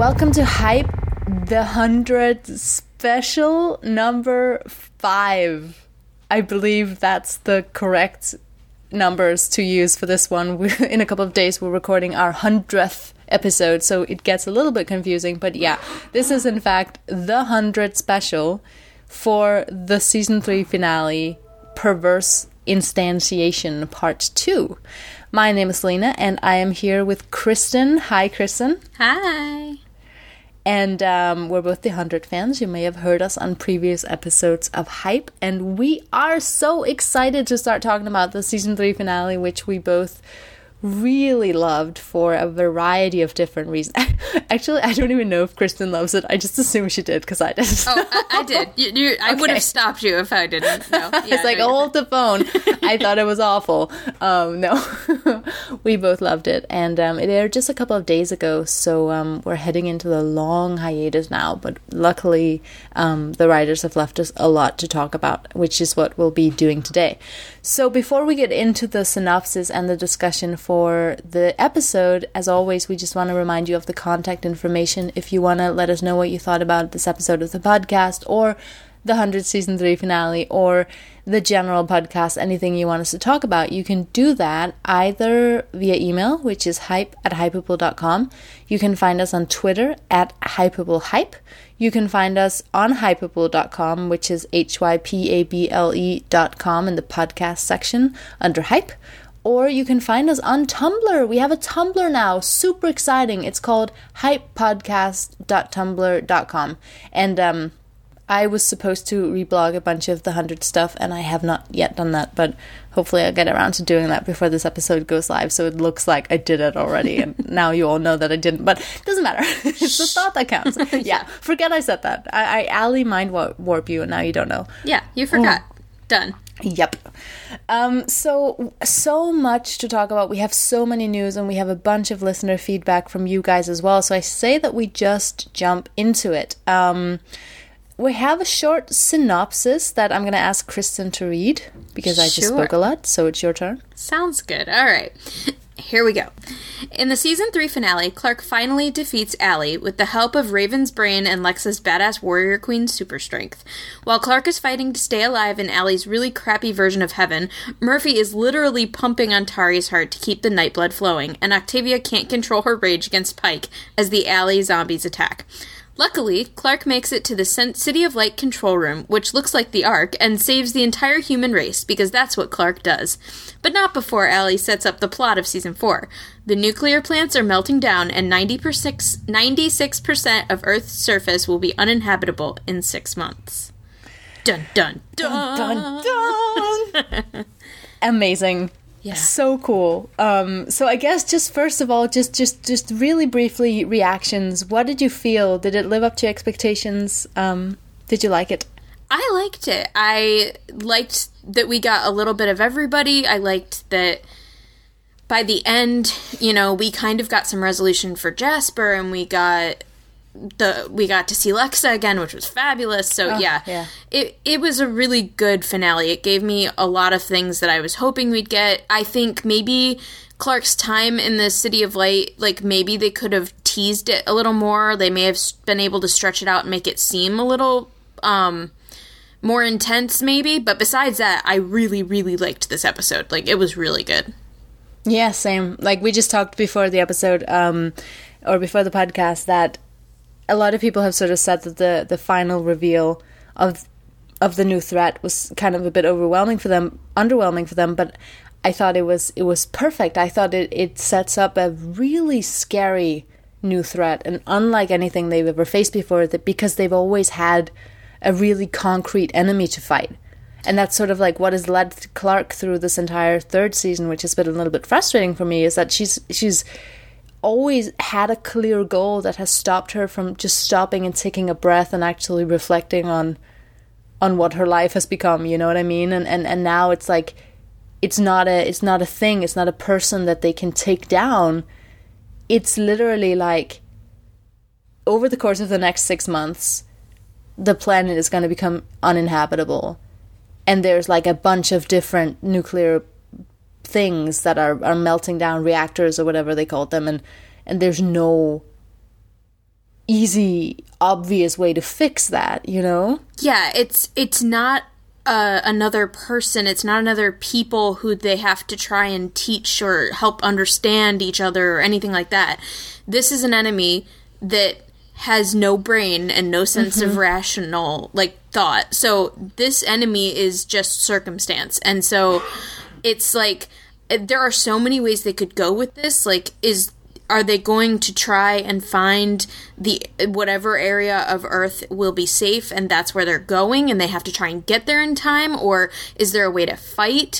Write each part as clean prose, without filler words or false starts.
welcome to Hype, the 100th special number 5. I believe that's the correct numbers to use for this one. In a couple of days, we're recording our 100th episode, so it gets a little bit confusing. But yeah, this is in fact the 100th special for the season 3 finale, Perverse Instantiation Part 2. My name is Lena, and I am here with Kristen. Hi, Kristen. Hi. And we're both the 100 fans. You may have heard us on previous episodes of Hype, and we are so excited to start talking about the season 3 finale, which we both really loved for a variety of different reasons. Actually, I don't even know if Kristen loves it. I just assume she did because I did. Oh, I did. I would have stopped you if I didn't. No. Yeah, it's like, hold the phone. I thought it was awful. No, we both loved it. And it aired just a couple of days ago. So we're heading into the long hiatus now. But luckily, the writers have left us a lot to talk about, which is what we'll be doing today. So before we get into the synopsis and the discussion for the episode, as always, we just want to remind you of the contact information if you want to let us know what you thought about this episode of the podcast, or the 100th season 3 finale, or the general podcast, anything you want us to talk about. You can do that either via email, which is hype@hypeable.com. You can find us on Twitter @hypeablehype. You can find us on hypeable.com, which is hypable.com in the podcast section under Hype. Or you can find us on Tumblr. We have a Tumblr now. Super exciting. It's called hypepodcast.tumblr.com. And I was supposed to reblog a bunch of the 100 stuff, and I have not yet done that, but hopefully I'll get around to doing that before this episode goes live, so it looks like I did it already, and now you all know that I didn't, but it doesn't matter. It's the thought that counts. Yeah, forget I said that. I alley mind warp you, and now you don't know. Yeah, you forgot. Done. Yep. So much to talk about. We have so many news, and we have a bunch of listener feedback from you guys as well, so I say that we just jump into it. We have a short synopsis that I'm going to ask Kristen to read, because I just spoke a lot, so it's your turn. Sounds good. All right. Here we go. In the season 3 finale, Clark finally defeats Allie with the help of Raven's brain and Lexa's badass warrior queen super strength. While Clark is fighting to stay alive in Allie's really crappy version of heaven, Murphy is literally pumping on Tari's heart to keep the nightblood flowing, and Octavia can't control her rage against Pike as the Allie zombies attack. Luckily, Clark makes it to the City of Light control room, which looks like the Ark, and saves the entire human race, because that's what Clark does. But not before Allie sets up the plot of Season 4. The nuclear plants are melting down, and 96% of Earth's surface will be uninhabitable in 6 months. Dun, dun, dun! Dun, dun, dun! Amazing. Yeah. So cool. So I guess just first of all, just really briefly, reactions. What did you feel? Did it live up to expectations? Did you like it? I liked it. I liked that we got a little bit of everybody. I liked that by the end, we kind of got some resolution for Jasper, and we got to see Lexa again, which was fabulous. So yeah. It was a really good finale. It gave me a lot of things that I was hoping we'd get. I think maybe Clark's time in the City of Light, maybe they could have teased it a little more. They may have been able to stretch it out and make it seem a little more intense maybe. But besides that, I really, really liked this episode. It was really good. Yeah, same. We just talked before the episode, or before the podcast, that a lot of people have sort of said that the final reveal of the new threat was kind of a bit underwhelming for them, but I thought it was perfect. I thought it sets up a really scary new threat, and unlike anything they've ever faced before, because they've always had a really concrete enemy to fight. And that's sort of what has led Clark through this entire 3rd season, which has been a little bit frustrating for me, is that she's always had a clear goal that has stopped her from just stopping and taking a breath and actually reflecting on what her life has become, you know what I mean? And now it's it's not a thing, it's not a person that they can take down. It's literally over the course of the next 6 months, the planet is going to become uninhabitable, and there's a bunch of different nuclear things that are melting down, reactors or whatever they called them, and there's no easy, obvious way to fix that, you know? Yeah, it's not another person. It's not another people who they have to try and teach or help understand each other or anything like that. This is an enemy that has no brain and no sense of rational, like, thought. So this enemy is just circumstance. And so it's like, there are so many ways they could go with this. Like, are they going to try and find whatever area of Earth will be safe and that's where they're going and they have to try and get there in time? Or is there a way to fight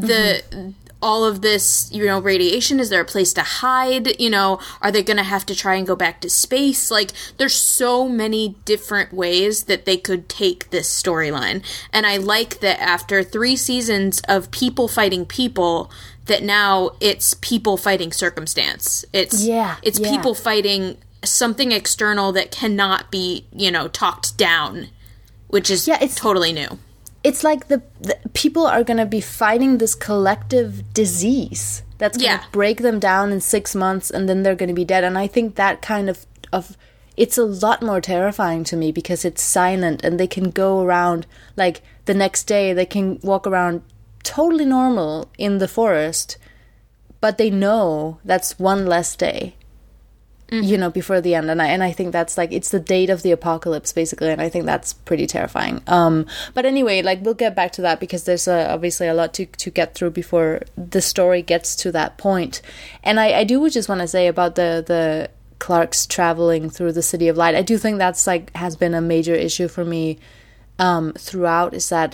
all of this, you know, radiation? Is there a place to hide? You know, are they going to have to try and go back to space? Like, there's so many different ways that they could take this storyline. And I like that after 3 seasons of people fighting people, that now it's people fighting circumstance. It's people fighting something external that cannot be, you know, talked down, which is totally new. It's like the people are going to be fighting this collective disease that's going to break them down in 6 months, and then they're going to be dead. And I think that kind of it's a lot more terrifying to me because it's silent, and they can go around, like, the next day they can walk around totally normal in the forest, but they know that's one less day. You know, before the end. And I think that's, like, it's the date of the apocalypse, basically, and I think that's pretty terrifying. But anyway, like, we'll get back to that because there's obviously a lot to get through before the story gets to that point. And I do just want to say about the Clarks traveling through the City of Light, I do think that's, like, has been a major issue for me throughout, is that,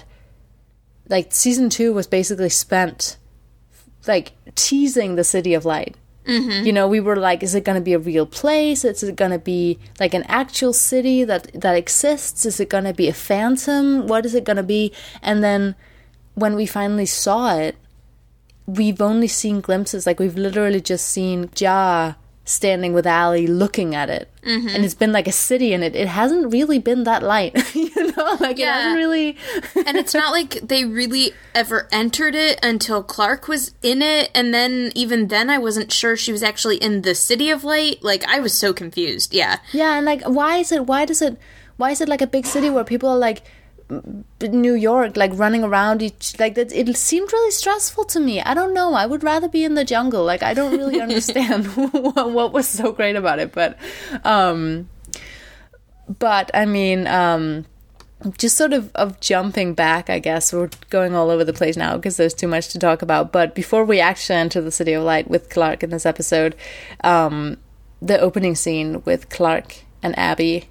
like, season 2 was basically spent, like, teasing the City of Light. You know, we were like, is it going to be a real place? Is it going to be, like, an actual city that exists? Is it going to be a phantom? What is it going to be? And then when we finally saw it, we've only seen glimpses. Like, we've literally just seen Ja standing with Allie looking at it. And it's been like a city in it. It hasn't really been that light, you know? Like, it hasn't really... And it's not like they really ever entered it until Clark was in it, and then, even then, I wasn't sure she was actually in the City of Light. Like, I was so confused, Yeah, and, like, why is it like a big city where people are, like, New York, like, running around it seemed really stressful to me. I don't know. I would rather be in the jungle. Like, I don't really understand what was so great about it. But I mean, just sort of jumping back, I guess. We're going all over the place now because there's too much to talk about. But before we actually enter the City of Light with Clark in this episode, the opening scene with Clark and Abby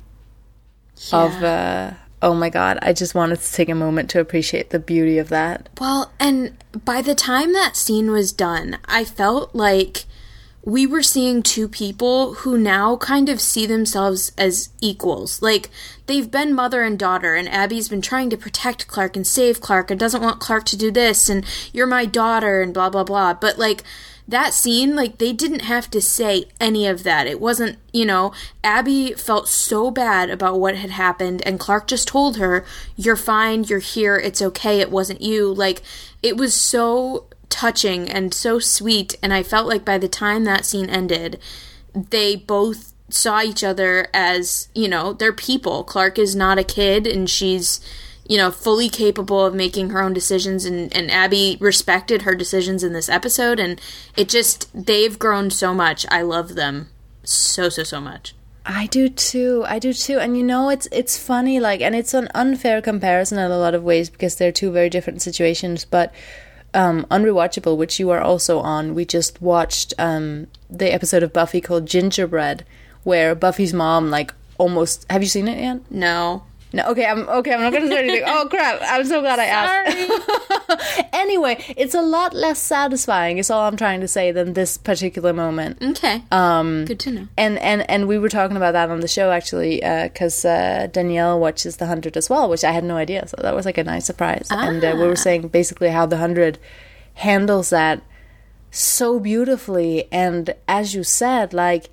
of... oh my god, I just wanted to take a moment to appreciate the beauty of that. Well, and by the time that scene was done, I felt like we were seeing 2 people who now kind of see themselves as equals. Like, they've been mother and daughter, and Abby's been trying to protect Clark and save Clark and doesn't want Clark to do this, and you're my daughter, and blah, blah, blah. But, like, that scene, like, they didn't have to say any of that. It wasn't, you know, Abby felt so bad about what had happened, and Clark just told her, you're fine, you're here, it's okay, it wasn't you. Like, it was so touching and so sweet, and I felt like by the time that scene ended, they both saw each other as, you know, they're people. Clark is not a kid, and she's, you know, fully capable of making her own decisions, and Abby respected her decisions in this episode, and it just, they've grown so much. I love them so much. I do too. And, you know, it's funny, like, and it's an unfair comparison in a lot of ways because they're 2 very different situations, but Unrewatchable, which you are also on, we just watched the episode of Buffy called Gingerbread, where Buffy's mom, like, almost... Have you seen it yet? No. No, okay, I'm not going to say anything. Oh, crap, I'm so glad I asked. Anyway, it's a lot less satisfying, is all I'm trying to say, than this particular moment. Okay, good to know. And we were talking about that on the show, actually, because Danielle watches The 100 as well, which I had no idea, so that was, like, a nice surprise. And we were saying, basically, how The 100 handles that so beautifully, and as you said, like,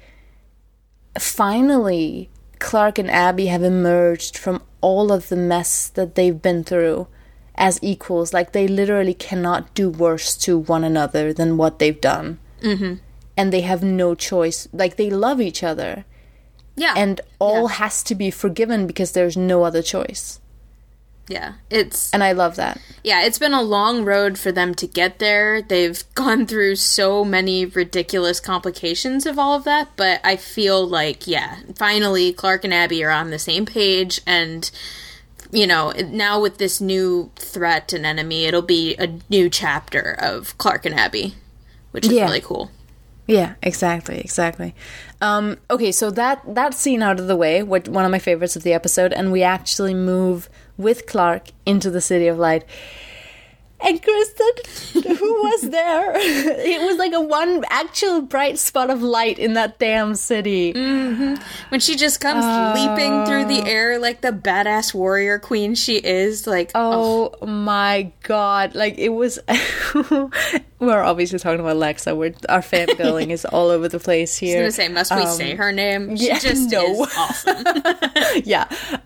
finally... Clark and Abby have emerged from all of the mess that they've been through as equals. Like, they literally cannot do worse to one another than what they've done. And they have no choice. Like, they love each other. Yeah. And all has to be forgiven because there's no other choice. Yeah, and I love that. Yeah, it's been a long road for them to get there. They've gone through so many ridiculous complications of all of that, but I feel like, yeah, finally Clark and Abby are on the same page, and, you know, now with this new threat and enemy, it'll be a new chapter of Clark and Abby, which is really cool. Yeah, exactly. Okay, so that scene out of the way, one of my favorites of the episode, and we actually move with Clark into the City of Light. And Kristen, who was there? It was like a one actual bright spot of light in that damn city. Mm-hmm. When she just comes leaping through the air like the badass warrior queen she is, like... Oh my god. Like, it was... We're obviously talking about Lexa. Our fangirling is all over the place here. I was going to say, must we say her name? She is awesome. Yeah.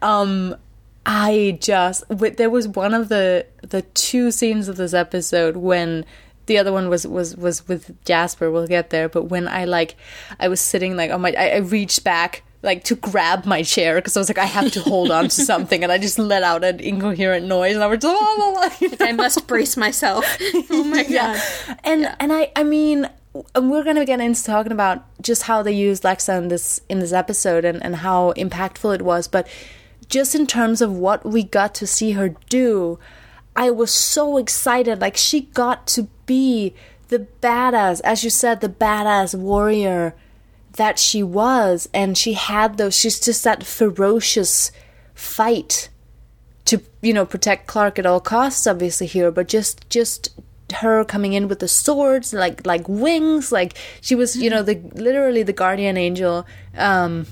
There was one of the two scenes of this episode when the other one was with Jasper. We'll get there, but when I was sitting like on I reached back like to grab my chair because I was like, I have to hold on to something, and I just let out an incoherent noise, and I was just, I must brace myself. Oh my god! Yeah. And I mean, we're gonna get into talking about just how they used Lexa in this episode and how impactful it was, but just in terms of what we got to see her do, I was so excited. Like, she got to be the badass, as you said, the badass warrior that she was. And she had she's just that ferocious fight to, you know, protect Clark at all costs, obviously, here. But just her coming in with the swords, like wings, like she was, you know, literally the guardian angel. And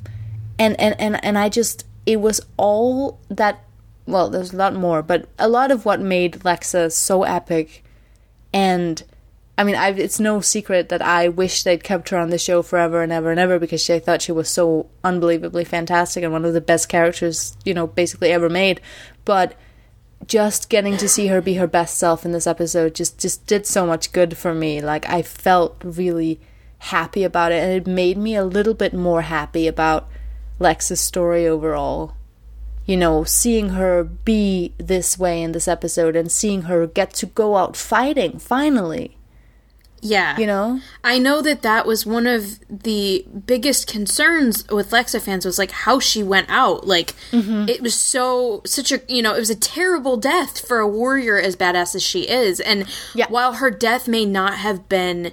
I just... It was all that, well, there's a lot more, but a lot of what made Lexa so epic. And, I mean, it's no secret that I wish they'd kept her on the show forever and ever and ever, because I thought she was so unbelievably fantastic and one of the best characters, you know, basically ever made. But just getting to see her be her best self in this episode just did so much good for me. Like, I felt really happy about it, and it made me a little bit more happy about Lexa's story overall. You know, seeing her be this way in this episode and seeing her get to go out fighting, finally. Yeah. You know? I know that was one of the biggest concerns with Lexa fans, was like how she went out. Like, it was such a, you know, it was a terrible death for a warrior as badass as she is. And while her death may not have been...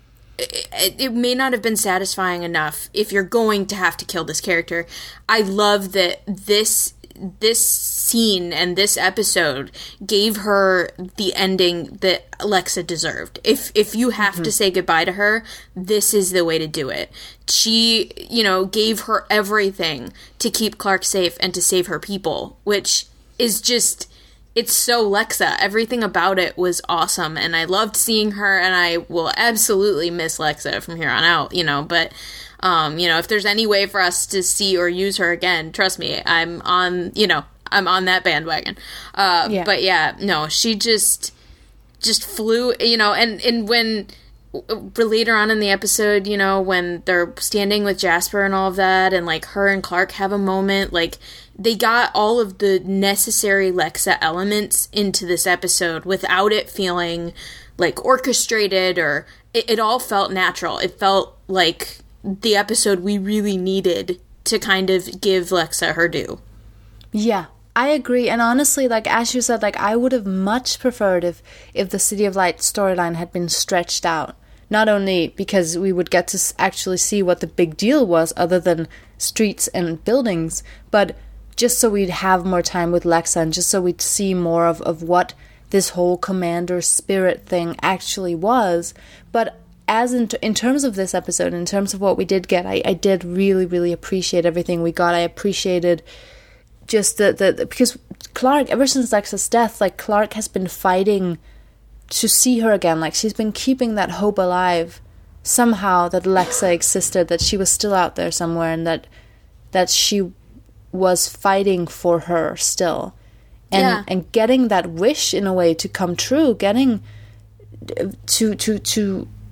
It may not have been satisfying enough if you're going to have to kill this character. I love that this scene and this episode gave her the ending that Lexa deserved. If you have to say goodbye to her, this is the way to do it. She, you know, gave her everything to keep Clark safe and to save her people, which is just... It's so Lexa. Everything about it was awesome, and I loved seeing her, and I will absolutely miss Lexa from here on out, you know, but, you know, if there's any way for us to see or use her again, trust me, I'm on that bandwagon. But yeah, no, she just flew, you know, and when... later on in the episode, you know, when they're standing with Jasper and all of that, and, like, her and Clark have a moment, like, they got all of the necessary Lexa elements into this episode without it feeling, like, orchestrated, or it all felt natural. It felt like the episode we really needed to kind of give Lexa her due. Yeah. I agree, and honestly, like, as you said, like, I would have much preferred if the City of Light storyline had been stretched out. Not only because we would get to actually see what the big deal was other than streets and buildings, but just so we'd have more time with Lexa, and just so we'd see more of what this whole commander spirit thing actually was. But as in terms of this episode, in terms of what we did get, I did really, really appreciate everything we got. I appreciated just the because Clark, ever since Lexa's death, like, Clark has been fighting to see her again. Like, she's been keeping that hope alive somehow, that Lexa existed, that she was still out there somewhere, and that she was fighting for her still. And getting that wish in a way to come true, getting to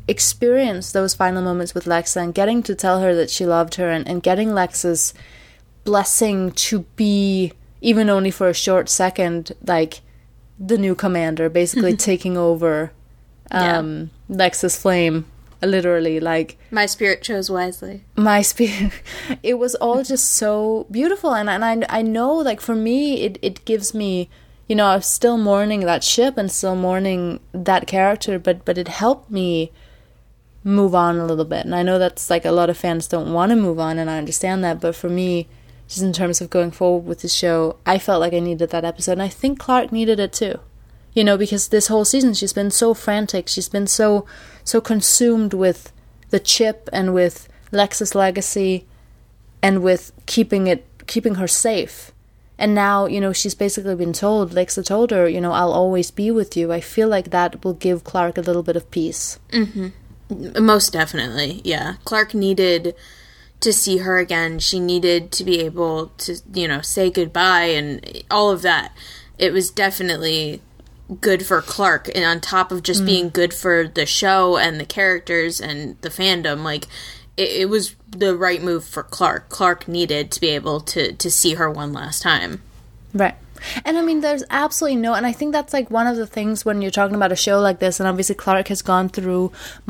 experience those final moments with Lexa and getting to tell her that she loved her, and getting Lexa's blessing to be, even only for a short second, like the new commander, basically taking over Lexa's flame, literally, like my spirit chose wisely. My spirit, it was all just so beautiful, and I know, like, for me, it gives me, you know, I'm still mourning that ship and still mourning that character, but it helped me move on a little bit. And I know that's, like, a lot of fans don't want to move on, and I understand that, but for me, just in terms of going forward with the show, I felt like I needed that episode, and I think Clarke needed it too. You know, because this whole season she's been so frantic, she's been so consumed with the chip and with Lexa's legacy and with keeping her safe. And now, you know, she's basically been told, Lexa told her, you know, I'll always be with you. I feel like that will give Clarke a little bit of peace. Mm-hmm. Most definitely, yeah. Clarke needed to see her again. She needed to be able to, you know, say goodbye and all of that. It was definitely good for Clarke, and on top of just being good for the show and the characters and the fandom, like, it was the right move for Clarke. Clarke needed to be able to see her one last time. Right. And I mean, there's absolutely no, and I think that's like one of the things when you're talking about a show like this, and obviously Clarke has gone through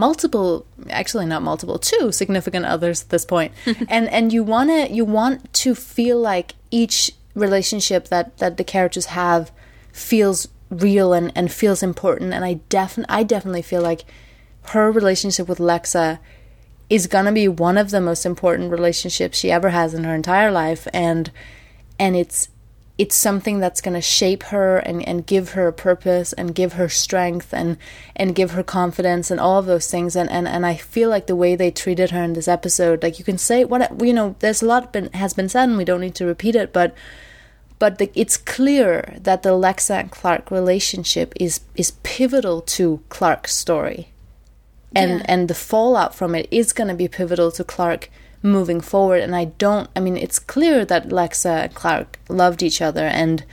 two significant others at this point. and you want to feel like each relationship that the characters have feels real and feels important, and I definitely feel like her relationship with Lexa is gonna be one of the most important relationships she ever has in her entire life, and it's something that's gonna shape her and give her a purpose and give her strength and give her confidence and all of those things, and I feel like the way they treated her in this episode, like, you can say what, you know, there's a lot has been said and we don't need to repeat it, but it's clear that the Lexa and Clarke relationship is pivotal to Clarke's story. And the fallout from it is going to be pivotal to Clarke moving forward. And it's clear that Lexa and Clarke loved each other, and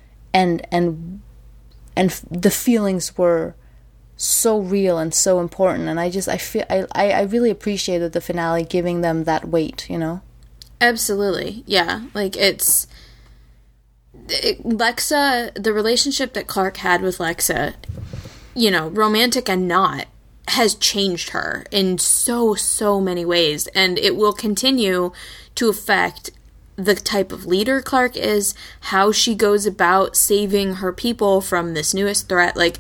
the feelings were so real and so important. And I really appreciated the finale giving them that weight, you know? Absolutely. Yeah. Like, Lexa, the relationship that Clarke had with Lexa, you know, romantic and not, has changed her in so many ways, and it will continue to affect the type of leader Clarke is, how she goes about saving her people from this newest threat. Like,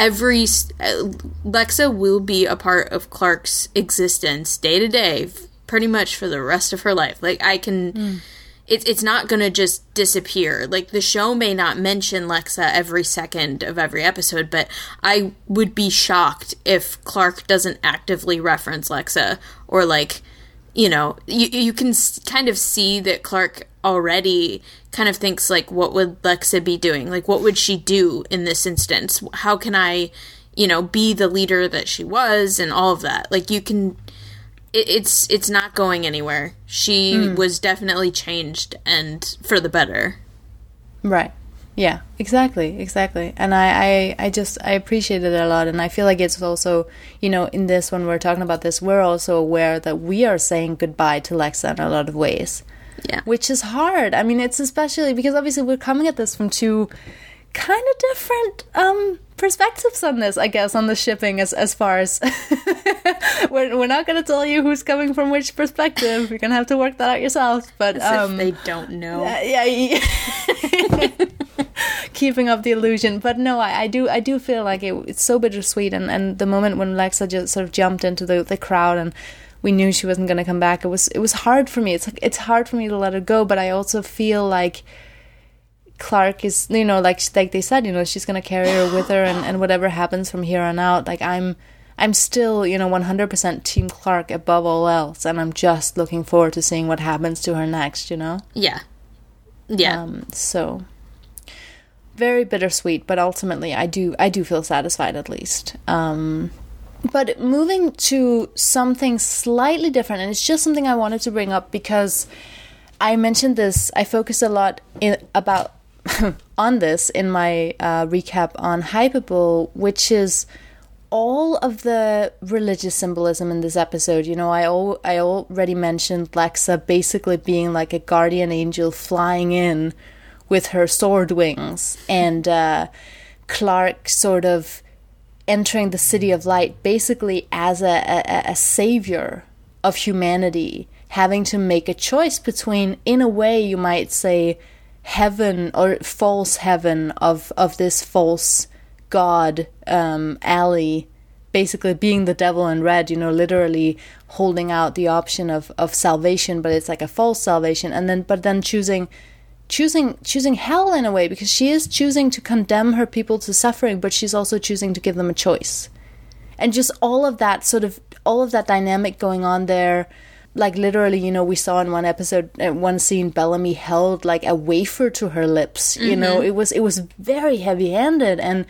Lexa will be a part of Clarke's existence day to day, pretty much for the rest of her life. Like, it's not going to just disappear. Like, the show may not mention Lexa every second of every episode, but I would be shocked if Clarke doesn't actively reference Lexa, or, like, you know, you can kind of see that Clarke already kind of thinks, like, what would Lexa be doing? Like, what would she do in this instance? How can I, you know, be the leader that she was, and all of that? Like, you can... It's not going anywhere. She was definitely changed, and for the better. Right. Yeah, exactly. And I appreciated it a lot, and I feel like it's also, you know, in this, when we're talking about this, we're also aware that we are saying goodbye to Lexa in a lot of ways. Yeah. Which is hard. I mean, it's especially because obviously we're coming at this from two kind of different perspectives on this, I guess, on the shipping, as far as we're not going to tell you who's coming from which perspective. You're going to have to work that out yourself. But as if they don't know. Yeah. Keeping up the illusion. But no, I do feel like it's so bittersweet, and the moment when Lexa just sort of jumped into the crowd and we knew she wasn't going to come back, it was hard for me. It's hard for me to let her go, but I also feel like Clarke is, you know, like they said, you know, she's going to carry her with her, and whatever happens from here on out, like, I'm still, you know, 100% Team Clarke above all else, and I'm just looking forward to seeing what happens to her next, you know? Yeah. So, very bittersweet, but ultimately I do feel satisfied, at least. But moving to something slightly different, and it's just something I wanted to bring up because I mentioned this, I focused a lot on this in my recap on Hypable, which is all of the religious symbolism in this episode, you know, I already mentioned Lexa basically being like a guardian angel flying in with her sword wings, and Clark sort of entering the City of Light basically as a savior of humanity, having to make a choice between, in a way you might say, heaven or false heaven of this false god, Allie, basically being the devil in red, you know, literally holding out the option of salvation, but it's like a false salvation, and then choosing hell in a way, because she is choosing to condemn her people to suffering, but she's also choosing to give them a choice. And just all of that dynamic going on there. Like, literally, you know, we saw in one episode, one scene, Bellamy held like a wafer to her lips. You know, it was very heavy-handed, and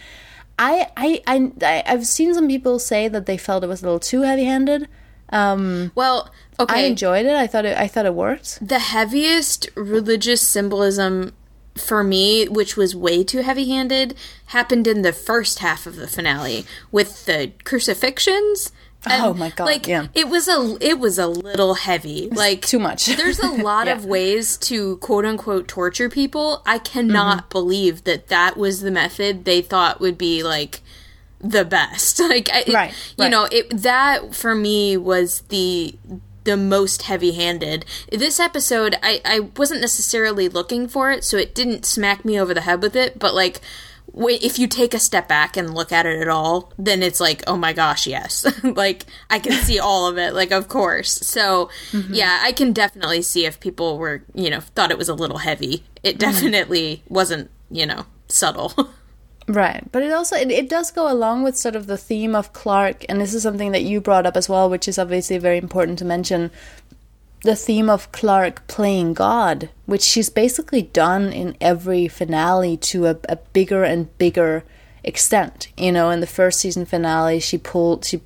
I've seen some people say that they felt it was a little too heavy-handed. Well, okay, I enjoyed it. I thought it worked. The heaviest religious symbolism for me, which was way too heavy-handed, happened in the first half of the finale with the crucifixions. And, oh my god! Like, yeah, it was a little heavy. Like, too much. There's a lot of ways to quote unquote torture people. I cannot believe that was the method they thought would be like the best. Like, you know, that for me was the most heavy-handed. This episode, I wasn't necessarily looking for it, so it didn't smack me over the head with it. But like, if you take a step back and look at it at all, then it's like, oh my gosh, yes. Like, I can see all of it, like, of course. So, yeah, I can definitely see if people were, you know, thought it was a little heavy. It definitely wasn't, you know, subtle. Right. But it also, it does go along with sort of the theme of Clark, and this is something that you brought up as well, which is obviously very important to mention. The theme of Clark playing God, which she's basically done in every finale to a bigger and bigger extent. You know, in the first season finale, she pulled the.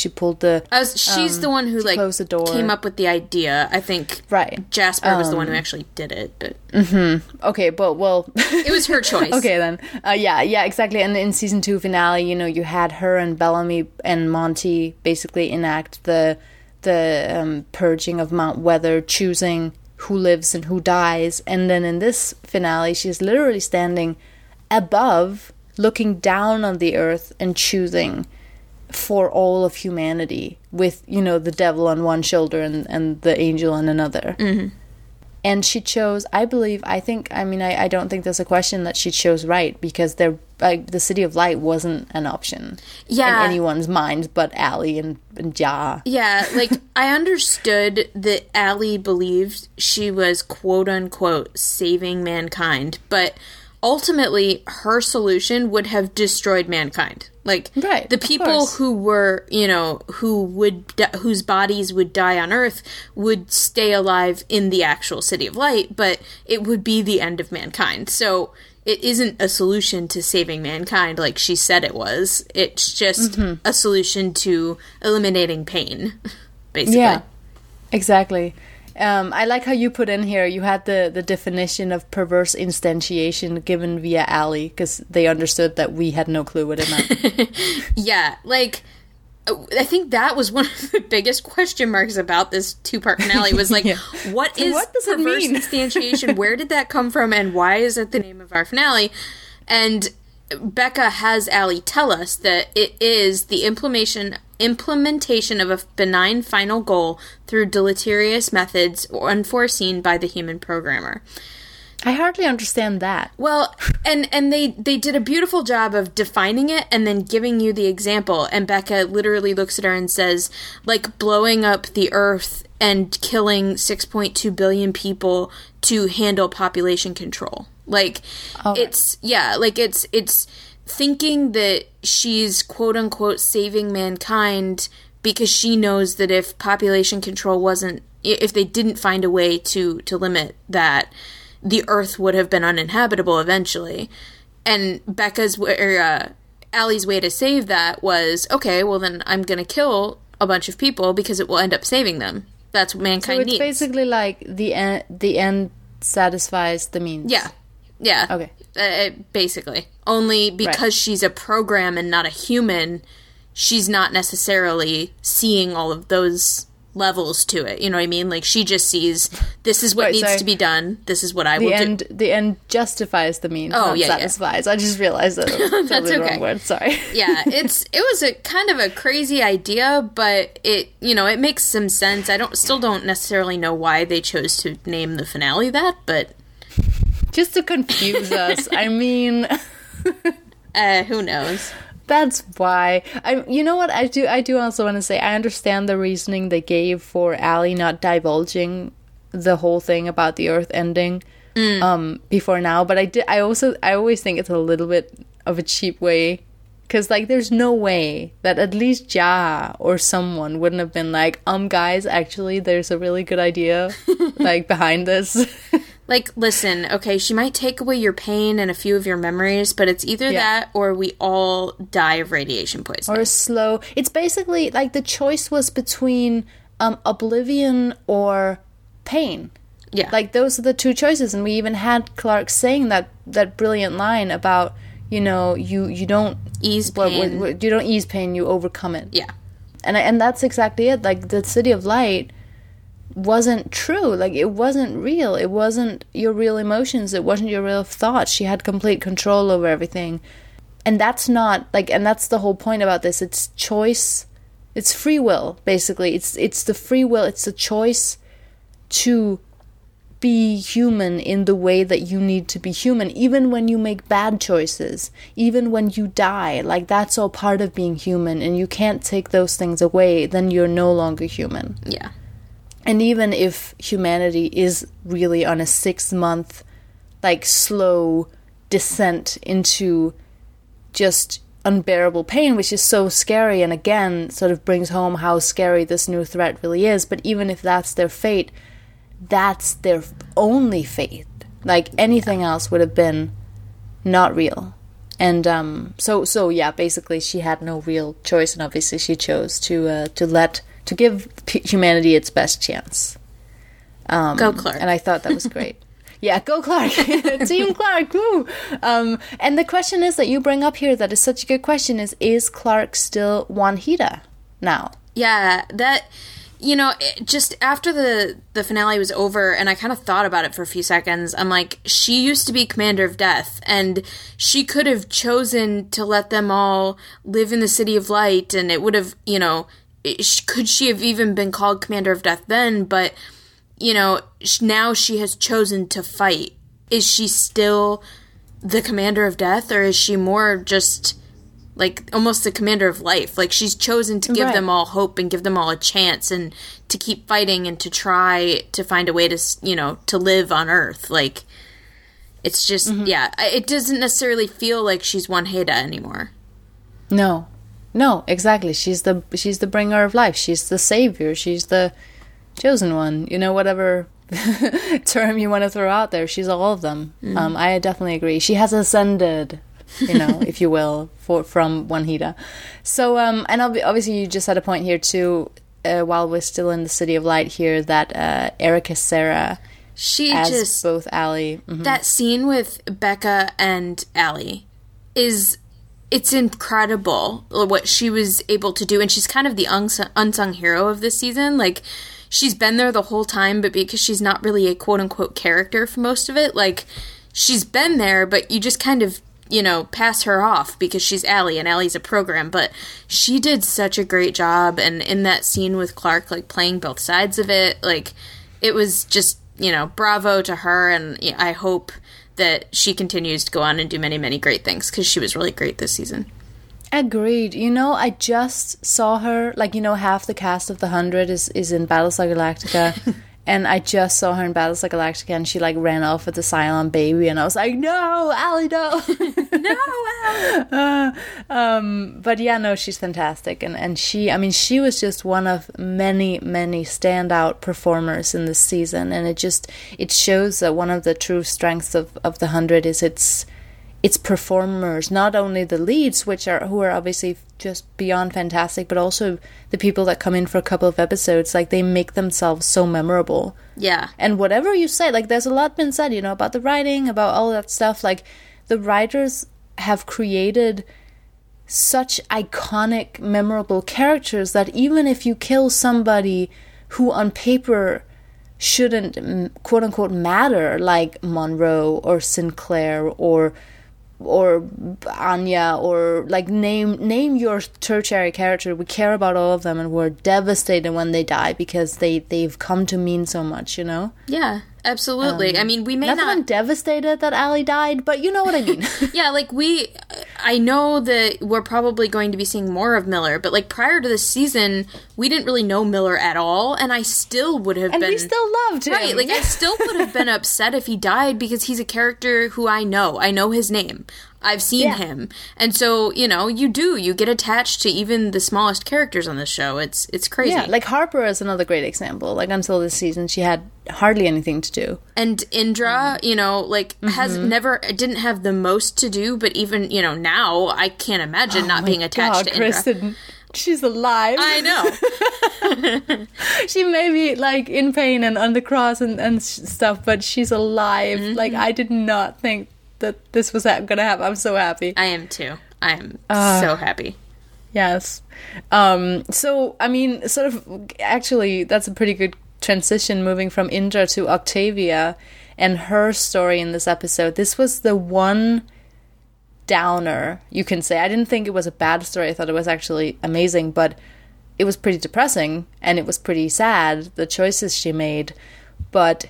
She's the one who like closed the door. Came up with the idea. I think. Right. Jasper was the one who actually did it. But okay, but well, it was her choice. Okay then. Yeah, exactly. And in season 2 finale, you know, you had her and Bellamy and Monty basically enact the purging of Mount Weather, choosing who lives and who dies. And then in this finale, she's literally standing above, looking down on the earth and choosing for all of humanity, with, you know, the devil on one shoulder and the angel on another. And she chose, I don't think there's a question that she chose right, because the City of Light wasn't an option in anyone's mind but Allie and Ja. Yeah, like, I understood that Allie believed she was quote-unquote saving mankind, but ultimately her solution would have destroyed mankind. Like, right, the people who were, you know, whose bodies would die on Earth would stay alive in the actual City of Light, but it would be the end of mankind. So it isn't a solution to saving mankind like she said it was. It's just a solution to eliminating pain, basically. Yeah, exactly. I like how you put in here, you had the definition of perverse instantiation given via Allie, because they understood that we had no clue what it meant. Yeah, like, I think that was one of the biggest question marks about this 2-part finale, was like, what does perverse instantiation? Where did that come from, and why is it the name of our finale? And Becca has Allie tell us that it is the implementation of a benign final goal through deleterious methods unforeseen by the human programmer. I hardly understand that. Well, and they did a beautiful job of defining it and then giving you the example. And Becca literally looks at her and says, like, blowing up the earth and killing 6.2 billion people to handle population control. Like, it's thinking that she's quote-unquote saving mankind because she knows that if population control if they didn't find a way to limit that, the earth would have been uninhabitable eventually. And Allie's way to save that was, okay, well then I'm going to kill a bunch of people because it will end up saving them. That's what mankind needs. So it's basically like the end satisfies the means. Yeah. Okay. Basically. Only because she's a program and not a human, she's not necessarily seeing all of those levels to it. You know what I mean? Like, she just sees, this is what needs to be done. This is what I will do. The end justifies the means. Oh, yeah, satisfies. Yeah. I just realized that. That's totally the wrong word. Sorry. Yeah, it was a kind of a crazy idea, but it makes some sense. I still don't necessarily know why they chose to name the finale that, but just to confuse us. I mean, who knows? That's why. You know what? I do also want to say, I understand the reasoning they gave for Allie not divulging the whole thing about the Earth ending before now, but I always think it's a little bit of a cheap way, because, like, there's no way that at least Ja or someone wouldn't have been like, guys, actually, there's a really good idea, like, behind this. Like, listen, okay, she might take away your pain and a few of your memories, but it's either that or we all die of radiation poisoning. Or slow. It's basically, like, the choice was between oblivion or pain. Yeah. Like, those are the two choices, and we even had Clark saying that brilliant line about, you don't ease pain. You don't ease pain, you overcome it. Yeah. And that's exactly it. Like, the City of Light wasn't true. Like, it wasn't real. It wasn't your real emotions. It wasn't your real thoughts. She had complete control over everything. And that's not, like, and that's the whole point about this. It's choice. It's free will, basically. It's the free will. It's the choice to be human in the way that you need to be human, even when you make bad choices, even when you die. Like, that's all part of being human, and you can't take those things away. Then you're no longer human. Yeah. And even if humanity is really on a 6-month, like, slow descent into just unbearable pain, which is so scary, and again, sort of brings home how scary this new threat really is, but even if that's their fate, that's their only fate. Like, anything else would have been not real. And so yeah, basically she had no real choice, and obviously she chose to give humanity its best chance. Go Clark. And I thought that was great. Yeah, go Clark. Team Clark, woo! And the question is that you bring up here that is such a good question is Clark still Wanheda now? Yeah, that, just after the finale was over, and I kind of thought about it for a few seconds, I'm like, she used to be Commander of Death, and she could have chosen to let them all live in the City of Light, and it would have, could she have even been called Commander of Death then? But, now she has chosen to fight. Is she still the Commander of Death, or is she more just, like, almost the Commander of Life? Like, she's chosen to give them all hope and give them all a chance and to keep fighting and to try to find a way to, to live on Earth. Like, it's just, it doesn't necessarily feel like she's Wanheda anymore. No, exactly. She's the bringer of life. She's the savior. She's the chosen one. Whatever term you want to throw out there. She's all of them. I definitely agree. She has ascended, if you will, from Wanheda. So, and obviously you just had a point here too, while we're still in the City of Light here, that Erica Serra, as both Allie. Mm-hmm. That scene with Becca and Allie it's incredible what she was able to do, and she's kind of the unsung hero of this season. Like, she's been there the whole time, but because she's not really a quote-unquote character for most of it, like, she's been there, but you just kind of, pass her off because she's Allie, and Allie's a program, but she did such a great job, and in that scene with Clark, like, playing both sides of it, like, it was just, bravo to her, and I hope that she continues to go on and do many, many great things, because she was really great this season. Agreed. I just saw her, like, half the cast of The 100 is in Battlestar Galactica, and I just saw her in Battlestar Galactica, and she, like, ran off with the Cylon baby, and I was like, no, Allie, no! No, Allie! But yeah, no, she's fantastic, and she was just one of many, many standout performers in this season, and it shows that one of the true strengths of The 100 is its performers, not only the leads, who are obviously just beyond fantastic, but also the people that come in for a couple of episodes. Like, they make themselves so memorable. Yeah. And whatever you say, like, there's a lot been said, about the writing, about all that stuff. Like, the writers have created such iconic, memorable characters that even if you kill somebody who on paper shouldn't, quote unquote, matter, like Monroe or Sinclair or Anya, or like name your tertiary character, we care about all of them and we're devastated when they die because they've come to mean so much, you know? Yeah, absolutely. I mean, we may not that I'm devastated that Allie died, but you know what I mean. Yeah, like I know that we're probably going to be seeing more of Miller, but like prior to this season, we didn't really know Miller at all, and I still would have been... And we still loved him. Right, like I still would have been upset if he died because he's a character who I know. I know his name. I've seen him. And so, you know, you get attached to even the smallest characters on the show. It's crazy. Yeah, like Harper is another great example. Like until this season, she had hardly anything to do. And Indra, you know, like didn't have the most to do, but even, you know, now I can't imagine not being attached to Indra. Kristen, she's alive. I know. She may be like in pain and on the cross and stuff, but she's alive. Like I did not think that this was gonna happen. I'm so happy. I am too. I am so happy. Yes. So, I mean, sort of, actually, that's a pretty good transition moving from Indra to Octavia and her story in this episode. This was the one downer, you can say. I didn't think it was a bad story. I thought it was actually amazing, but it was pretty depressing and it was pretty sad, the choices she made. But,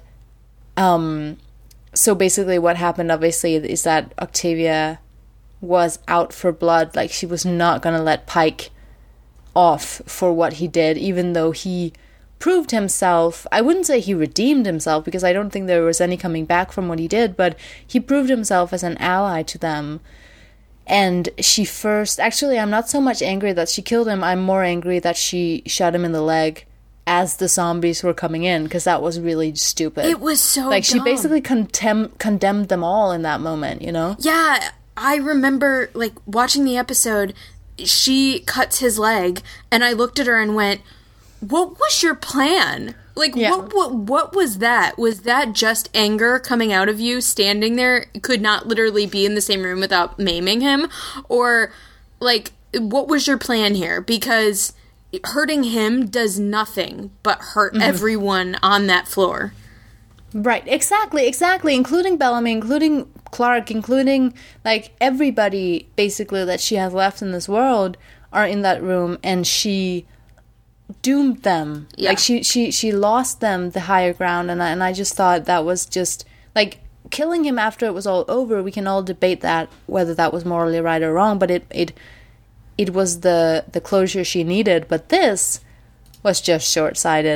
so basically what happened, obviously, is that Octavia was out for blood. Like, she was not going to let Pike off for what he did, even though he proved himself. I wouldn't say he redeemed himself, because I don't think there was any coming back from what he did, but he proved himself as an ally to them. And she first... Actually, I'm not so much angry that she killed him. I'm more angry that she shot him in the leg as the zombies were coming in, because that was really stupid. It was so like, dumb. She basically condemned them all in that moment, you know? Yeah, I remember, like, watching the episode, she cuts his leg, and I looked at her and went, what was your plan? Like, what was that? Was that just anger coming out of you, standing there, could not literally be in the same room without maiming him? Or, like, what was your plan here? Because hurting him does nothing but hurt everyone on that floor. Right, exactly, including Bellamy, including Clark, including, like, everybody, basically, that she has left in this world are in that room, and she doomed them. Yeah. Like, she lost them the higher ground, and I just thought that was just, like, killing him after it was all over. We can all debate that, whether that was morally right or wrong, but it was the closure she needed. But this was just short-sighted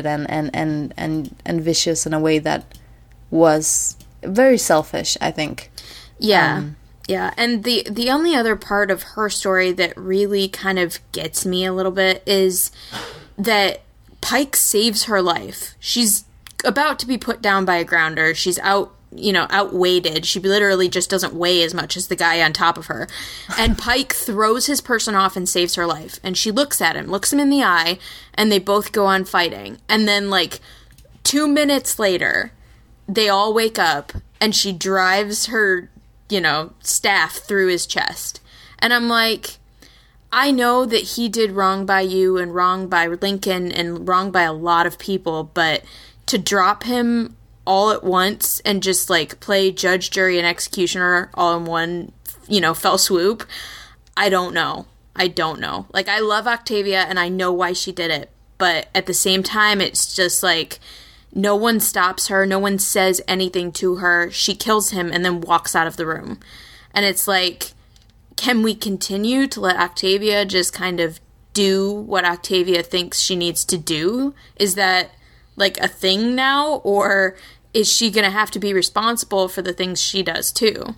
and vicious in a way that was very selfish, I think. Yeah. Yeah, and the only other part of her story that really kind of gets me a little bit is that Pike saves her life. She's about to be put down by a grounder. She's outweighted. She literally just doesn't weigh as much as the guy on top of her. And Pike throws his person off and saves her life. And she looks at him, looks him in the eye, and they both go on fighting. And then, like, 2 minutes later, they all wake up, and she drives her, staff through his chest. And I'm like, I know that he did wrong by you and wrong by Lincoln and wrong by a lot of people, but to drop him all at once and just, like, play judge, jury, and executioner all in one, fell swoop, I don't know. Like, I love Octavia, and I know why she did it, but at the same time, it's just, like, no one stops her, no one says anything to her, she kills him and then walks out of the room. And it's like, can we continue to let Octavia just kind of do what Octavia thinks she needs to do? Is that, like, a thing now? Or is she going to have to be responsible for the things she does, too?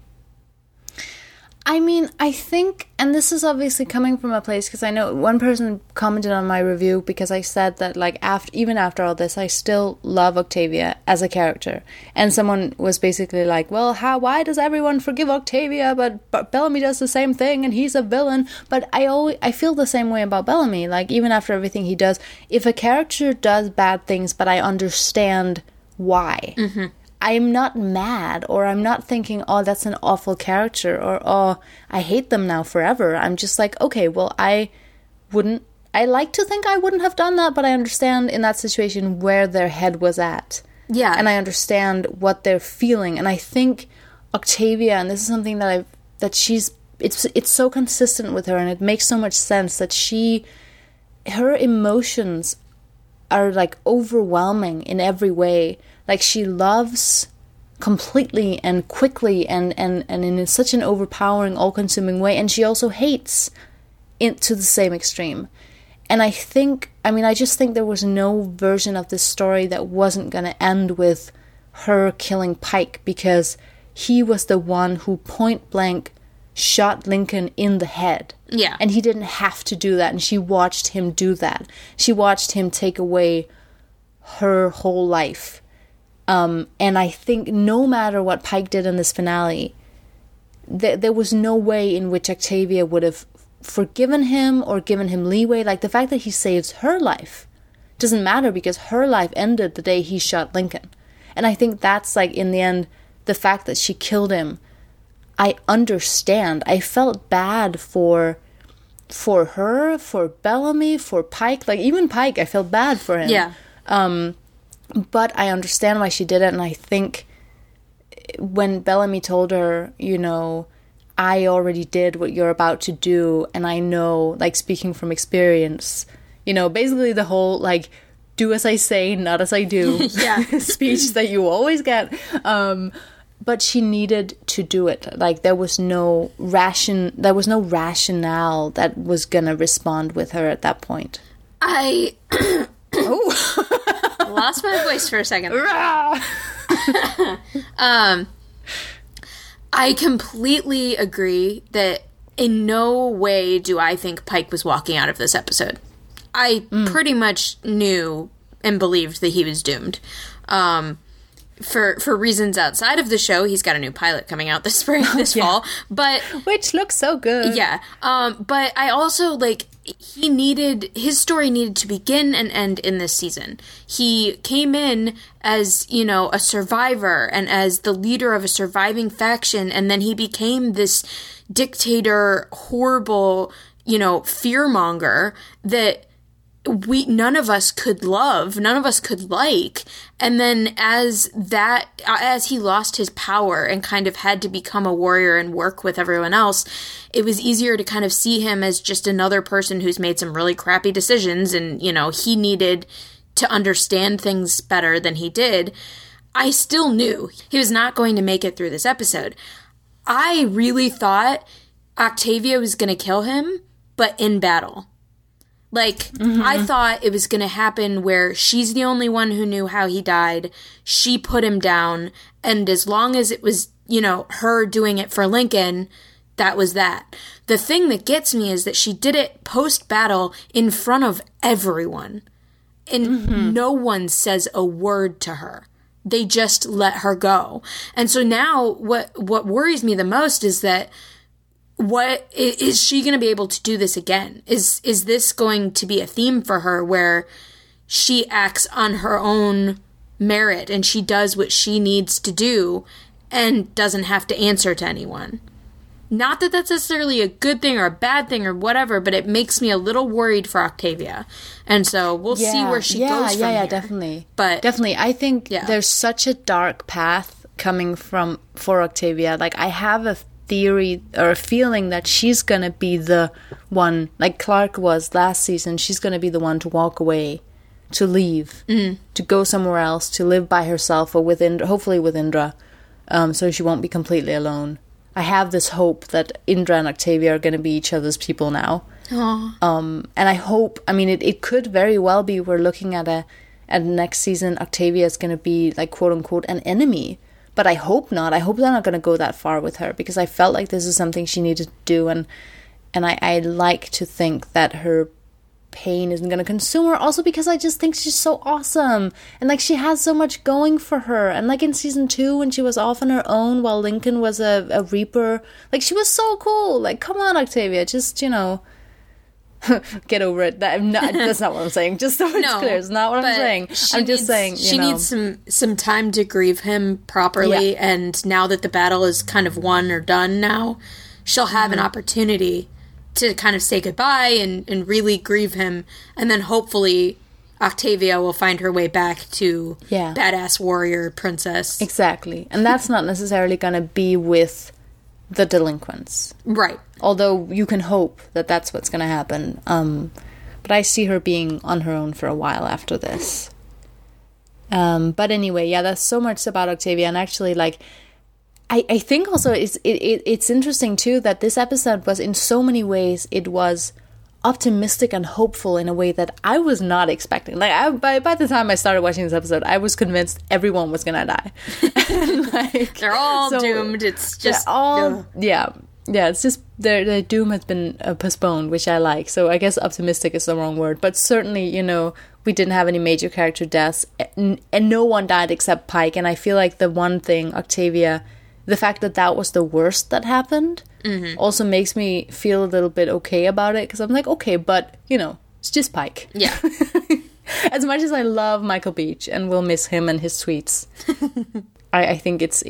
I mean, I think, and this is obviously coming from a place, because I know one person commented on my review because I said that, like, even after all this, I still love Octavia as a character. And someone was basically like, well, why does everyone forgive Octavia, but Bellamy does the same thing and he's a villain? But I feel the same way about Bellamy. Like, even after everything he does, if a character does bad things, but I understand why, I'm not mad, or I'm not thinking, oh, that's an awful character, or, oh, I hate them now forever. I'm just like, okay, well, I like to think I wouldn't have done that, but I understand in that situation where their head was at. Yeah. And I understand what they're feeling. And I think Octavia, and this is something that it's so consistent with her, and it makes so much sense that her emotions are like overwhelming in every way. Like, she loves completely and quickly and in such an overpowering, all-consuming way, and she also hates to the same extreme. And I just think there was no version of this story that wasn't going to end with her killing Pike, because he was the one who point blank shot Lincoln in the head. Yeah. And he didn't have to do that, and she watched him do that. She watched him take away her whole life. And I think no matter what Pike did in this finale, there was no way in which Octavia would have forgiven him or given him leeway. Like, the fact that he saves her life doesn't matter, because her life ended the day he shot Lincoln. And I think that's, like, in the end, the fact that she killed him, I understand. I felt bad for her, for Bellamy, for Pike. Like, even Pike, I felt bad for him. Yeah. But I understand why she did it, and I think when Bellamy told her, you know, I already did what you're about to do, and I know, like, speaking from experience, you know, basically the whole, like, do as I say, not as I do speech that you always get. But she needed to do it. Like, there was no rationale that was gonna respond with her at that point. I lost my voice for a second. I completely agree that in no way do I think Pike was walking out of this episode. I pretty much knew and believed that he was doomed. For reasons outside of the show, he's got a new pilot coming out this fall, but which looks so good. Yeah. But I also, like, his story needed to begin and end in this season. He came in as, you know, a survivor and as the leader of a surviving faction, and then he became this dictator, horrible, you know, fearmonger that none of us could love, none of us could like. And then as he lost his power and kind of had to become a warrior and work with everyone else, it was easier to kind of see him as just another person who's made some really crappy decisions, and, you know, he needed to understand things better than he did. I still knew he was not going to make it through this episode. I really thought Octavia was going to kill him, but in battle. Like, I thought it was going to happen where she's the only one who knew how he died. She put him down. And as long as it was, you know, her doing it for Lincoln, that was that. The thing that gets me is that she did it post-battle in front of everyone. And no one says a word to her. They just let her go. And so now what worries me the most is that what is she going to be able to do this again? Is this going to be a theme for her where she acts on her own merit and she does what she needs to do and doesn't have to answer to anyone? Not that that's necessarily a good thing or a bad thing or whatever, but it makes me a little worried for Octavia. And so we'll see where she goes from here. Definitely. But definitely, I think there's such a dark path coming for Octavia. Like, I have a theory or a feeling that she's gonna be the one, like Clark was last season. She's gonna be the one to walk away, to leave, to go somewhere else, to live by herself or hopefully with Indra, so she won't be completely alone. I have this hope that Indra and Octavia are gonna be each other's people now. And I hope, I mean, it could very well be we're looking at next season Octavia is gonna be, like, quote unquote an enemy. But I hope not. I hope they're not going to go that far with her, because I felt like this is something she needed to do, and I like to think that her pain isn't going to consume her, also because I just think she's so awesome, and, like, she has so much going for her, and, like, in season 2 when she was off on her own while Lincoln was a Reaper, like, she was so cool. Like, come on, Octavia, just, you know, get over it. That's not what I'm saying. Just so it's clear, it's not what I'm saying. I'm just saying she needs some time to grieve him properly, and now that the battle is kind of won or done now, she'll have an opportunity to kind of say goodbye and really grieve him, and then hopefully Octavia will find her way back to badass warrior princess. Exactly. And that's not necessarily going to be with the delinquents. Right. Although you can hope that that's what's going to happen. But I see her being on her own for a while after this. But anyway, that's so much about Octavia. And actually, like, I think also it's interesting, too, that this episode was, in so many ways, it was optimistic and hopeful in a way that I was not expecting. Like, by the time I started watching this episode, I was convinced everyone was gonna die. Like, they're all doomed. It's just all it's just their doom has been postponed, which I like. So I guess optimistic is the wrong word, but certainly, you know, we didn't have any major character deaths, and no one died except Pike. And I feel like the one thing Octavia, the fact that was the worst that happened, also makes me feel a little bit okay about it, because I'm like, okay, but, you know, it's just Pike. Yeah. As much as I love Michael Beach and will miss him and his tweets, I think it's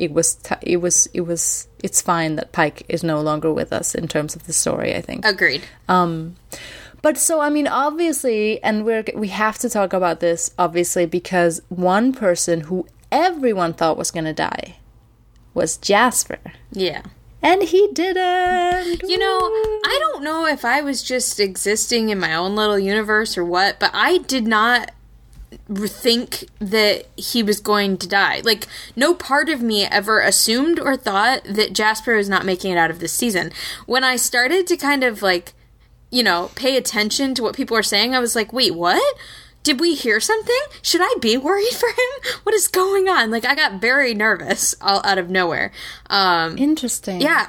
fine that Pike is no longer with us in terms of the story, I think. Agreed. But so, I mean, obviously, and we have to talk about this, obviously, because one person who everyone thought was going to die was Jasper. Yeah. And he didn't. You know, I don't know if I was just existing in my own little universe or what, but I did not think that he was going to die. Like, no part of me ever assumed or thought that Jasper is not making it out of this season. When I started to kind of, like, you know, pay attention to what people are saying, I was like, wait, what? Did we hear something? Should I be worried for him? What is going on? Like, I got very nervous all out of nowhere. Interesting. Yeah,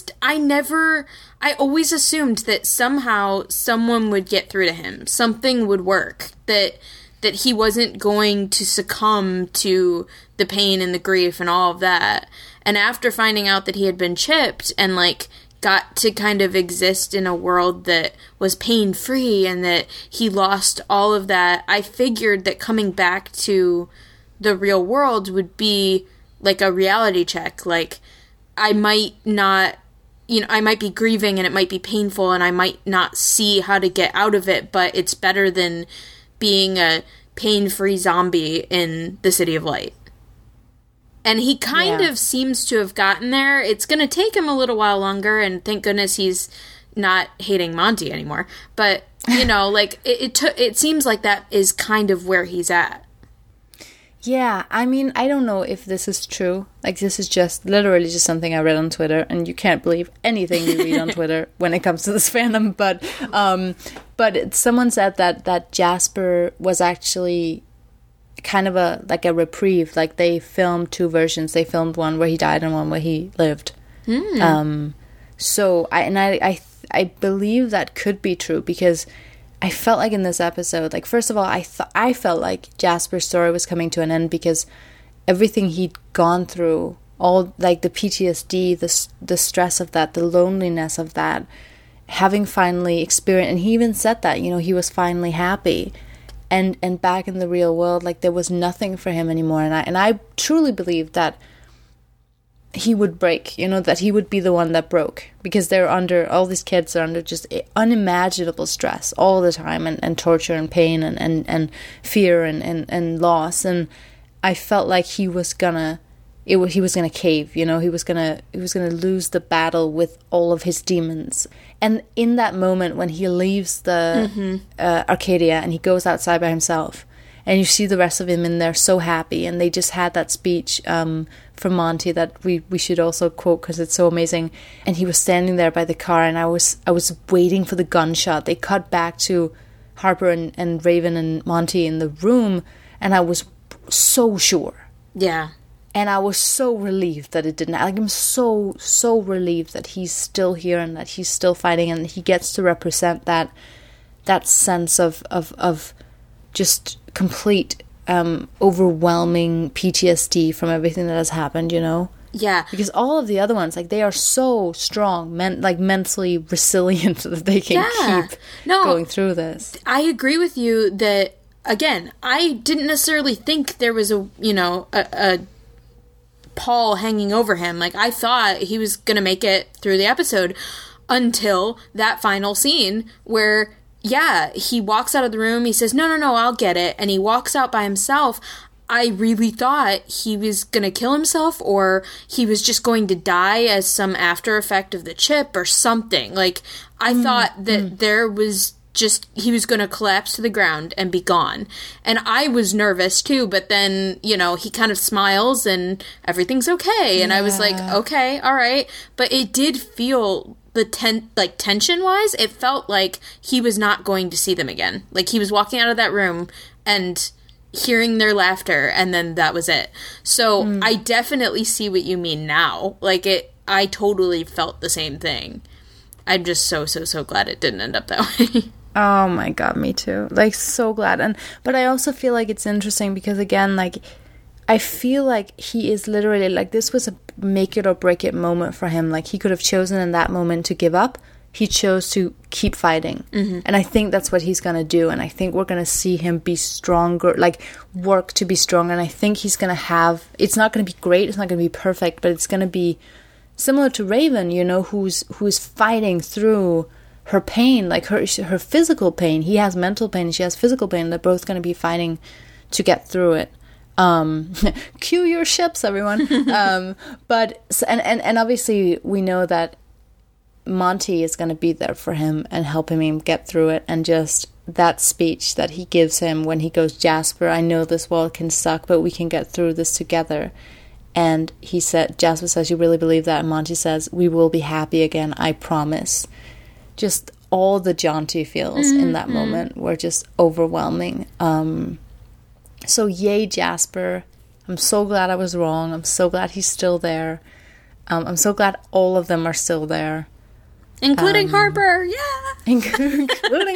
I always assumed that somehow someone would get through to him. Something would work. That he wasn't going to succumb to the pain and the grief and all of that. And after finding out that he had been chipped and, like, got to kind of exist in a world that was pain-free and that he lost all of that, I figured that coming back to the real world would be like a reality check. Like, I might not, you know, I might be grieving and it might be painful and I might not see how to get out of it, but it's better than being a pain-free zombie in the City of Light. And he kind of seems to have gotten there. It's going to take him a little while longer, and thank goodness he's not hating Monty anymore. But, you know, like, it seems like that is kind of where he's at. Yeah, I mean, I don't know if this is true. Like, this is just literally just something I read on Twitter, and you can't believe anything you read on Twitter when it comes to this fandom. But someone said that Jasper was actually kind of a reprieve. Like, they filmed two versions. They filmed one where he died and one where he lived. So I believe that could be true, because I felt like in this episode, like, first of all, I felt like Jasper's story was coming to an end, because everything he'd gone through, all, like, the PTSD, the stress of that, the loneliness of that, having finally experienced, and he even said that, you know, he was finally happy. And back in the real world, like, there was nothing for him anymore. And I truly believe that he would break, you know, that he would be the one that broke. Because all these kids are under just unimaginable stress all the time, and torture and pain and fear and loss. And I felt like he was gonna cave, you know, he was gonna lose the battle with all of his demons. And in that moment when he leaves the Arcadia and he goes outside by himself, and you see the rest of him in there so happy, and they just had that speech from Monty that we should also quote because it's so amazing. And he was standing there by the car, and I was waiting for the gunshot. They cut back to Harper and Raven and Monty in the room, and I was so sure. Yeah. And I was so relieved that it didn't. Like, I'm so relieved that he's still here and that he's still fighting, and he gets to represent that sense of just complete overwhelming PTSD from everything that has happened, you know? Yeah. Because all of the other ones, like, they are so strong, mentally resilient that they can keep going through this. I agree with you that, again, I didn't necessarily think there was a pall hanging over him. Like, I thought he was going to make it through the episode until that final scene where, he walks out of the room, he says, no, I'll get it, and he walks out by himself. I really thought he was going to kill himself, or he was just going to die as some after effect of the chip or something. Like, I thought that there was just, he was going to collapse to the ground and be gone. And I was nervous too, but then, he kind of smiles and everything's okay. And I was like, okay, all right. But it did feel tension-wise, it felt like he was not going to see them again. Like, he was walking out of that room and hearing their laughter, and then that was it. So I definitely see what you mean now. Like, I totally felt the same thing. I'm just so glad it didn't end up that way. Oh my god, me too. Like, so glad. But I also feel like it's interesting because, again, like, I feel like he is literally, like, this was a make it or break it moment for him. Like, he could have chosen in that moment to give up. He chose to keep fighting. Mm-hmm. And I think that's what he's going to do. And I think we're going to see him be stronger, like, work to be stronger. And I think he's going to have, it's not going to be great, it's not going to be perfect, but it's going to be similar to Raven, who's fighting through her pain, like her physical pain. He has mental pain and she has physical pain. They're both going to be fighting to get through it. Cue your ships, everyone. But obviously we know that Monty is going to be there for him and helping him get through it. And just that speech that he gives him when he goes, Jasper, I know this world can suck, but we can get through this together. And Jasper says, you really believe that? And Monty says, we will be happy again, I promise. Just all the jaunty feels in that moment were just overwhelming. So yay, Jasper. I'm so glad I was wrong. I'm so glad he's still there. I'm so glad all of them are still there. Including Harper, yeah! Including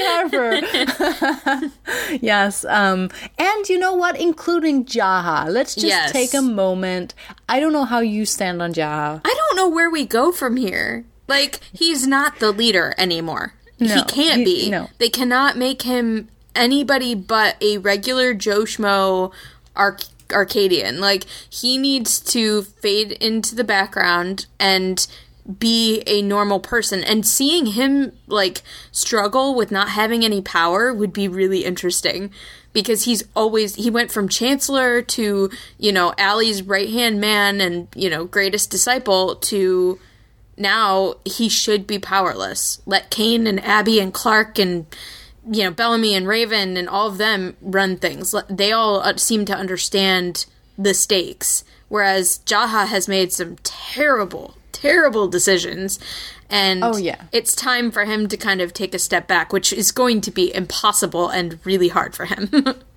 Harper. Yes. And you know what? Including Jaha. Let's just take a moment. I don't know how you stand on Jaha. I don't know where we go from here. Like, he's not the leader anymore. No, he can't be. No. They cannot make him anybody but a regular Joe Schmo Arcadian. Like, he needs to fade into the background and be a normal person. And seeing him, like, struggle with not having any power would be really interesting. Because he went from Chancellor to, Allie's right-hand man and, greatest disciple to now he should be powerless. Let Kane and Abby and Clark and Bellamy and Raven and all of them run things. They all seem to understand the stakes, whereas Jaha has made some terrible decisions, and it's time for him to kind of take a step back, which is going to be impossible and really hard for him.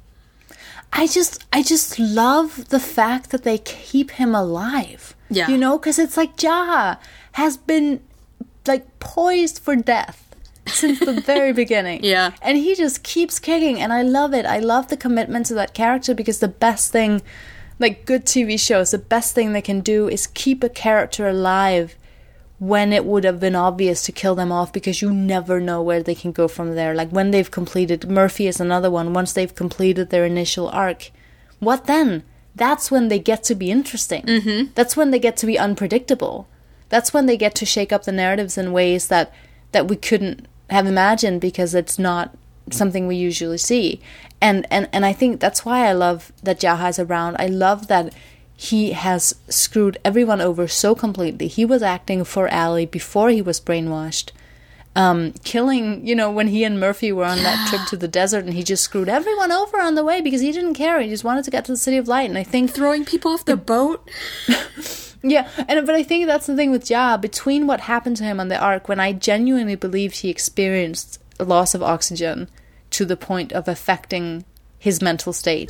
I just love the fact that they keep him alive. Yeah. Because it's like Jaha has been, like, poised for death since the very beginning. Yeah. And he just keeps kicking, and I love it. I love the commitment to that character, because the best thing, like good TV shows, the best thing they can do is keep a character alive when it would have been obvious to kill them off, because you never know where they can go from there. Like, when they've completed, Murphy is another one, once they've completed their initial arc, what then? That's when they get to be interesting. Mm-hmm. That's when they get to be unpredictable. That's when they get to shake up the narratives in ways that we couldn't have imagined, because it's not something we usually see. And I think that's why I love that Jaha is around. I love that he has screwed everyone over so completely. He was acting for Allie before he was brainwashed. Killing, when he and Murphy were on that trip to the desert, and he just screwed everyone over on the way because he didn't care. He just wanted to get to the City of Light. And I think throwing people off the boat. Yeah, but I think that's the thing with Jaha. Between what happened to him on the Ark, when I genuinely believed he experienced a loss of oxygen to the point of affecting his mental state,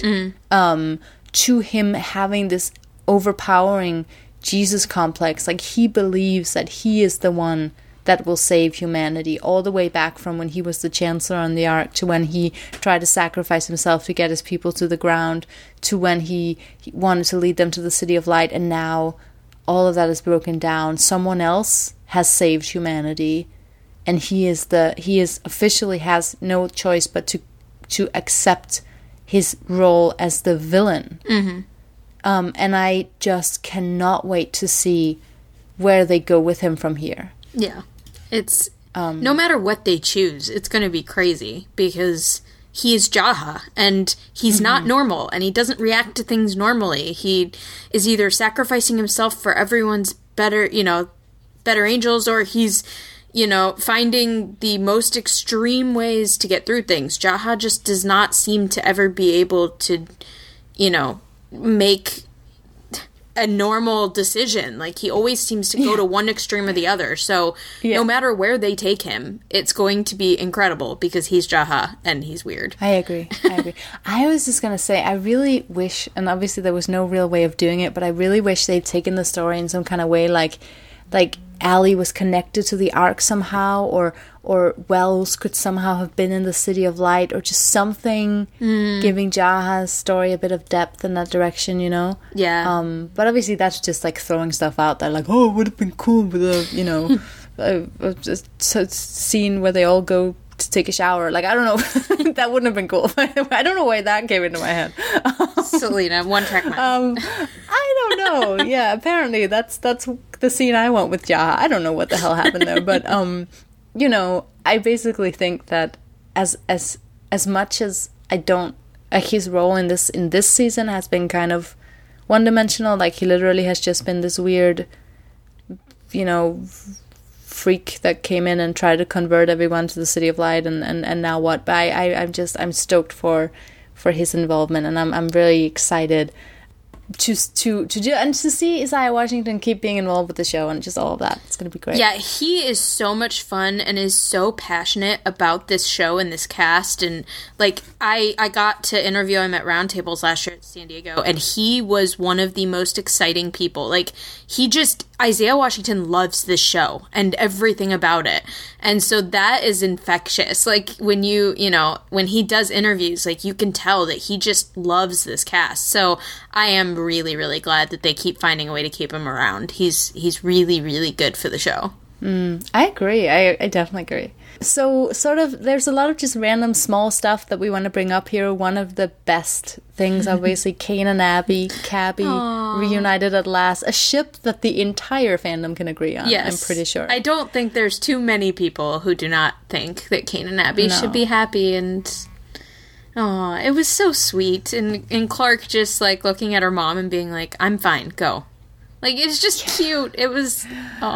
to him having this overpowering Jesus complex, like, he believes that he is the one that will save humanity, all the way back from when he was the Chancellor on the Ark, to when he tried to sacrifice himself to get his people to the ground, to when he wanted to lead them to the City of Light, and now all of that is broken down. Someone else has saved humanity, and he is officially has no choice but to accept his role as the villain. Mm-hmm. And I just cannot wait to see where they go with him from here. Yeah. It's no matter what they choose, it's going to be crazy because he is Jaha and he's not normal and he doesn't react to things normally. He is either sacrificing himself for everyone's better angels, or he's, finding the most extreme ways to get through things. Jaha just does not seem to ever be able to, make a normal decision. Like, he always seems to go to one extreme or the other. So no matter where they take him, it's going to be incredible because he's Jaha and he's weird. I agree. I was just going to say, I really wish, and obviously there was no real way of doing it, but I really wish they'd taken the story in some kind of way, like Allie was connected to the Ark somehow, or Wells could somehow have been in the City of Light, or just something giving Jaha's story a bit of depth in that direction, Yeah. But obviously that's just like throwing stuff out there, like, oh, it would have been cool with a scene where they all go to take a shower. Like, I don't know. That wouldn't have been cool. I don't know why that came into my head. Selena, one track mind. I don't know. Yeah, apparently that's the scene I want with Jaha. I don't know what the hell happened there, but I basically think that as much as I don't his role in this season has been kind of one-dimensional. Like, he literally has just been this weird, freak that came in and tried to convert everyone to the City of Light, and now what? But I'm stoked for his involvement, and I'm really excited to do and to see Isaiah Washington keep being involved with the show and just all of that. It's going to be great. Yeah, he is so much fun and is so passionate about this show and this cast. And like, I got to interview him at Roundtables last year at San Diego, and he was one of the most exciting people. Like, Isaiah Washington loves this show and everything about it. And so that is infectious. Like, when when he does interviews, like, you can tell that he just loves this cast. So I am really, really glad that they keep finding a way to keep him around. He's really, really good for the show. I agree. I definitely agree. So, sort of, there's a lot of just random small stuff that we want to bring up here. One of the best things, obviously, Kane and Abby, Cabby, reunited at last. A ship that the entire fandom can agree on, yes. I'm pretty sure. I don't think there's too many people who do not think that Kane and Abby should be happy, and it was so sweet. And Clark just, like, looking at her mom and being like, I'm fine, go. Like, it's just cute. It was,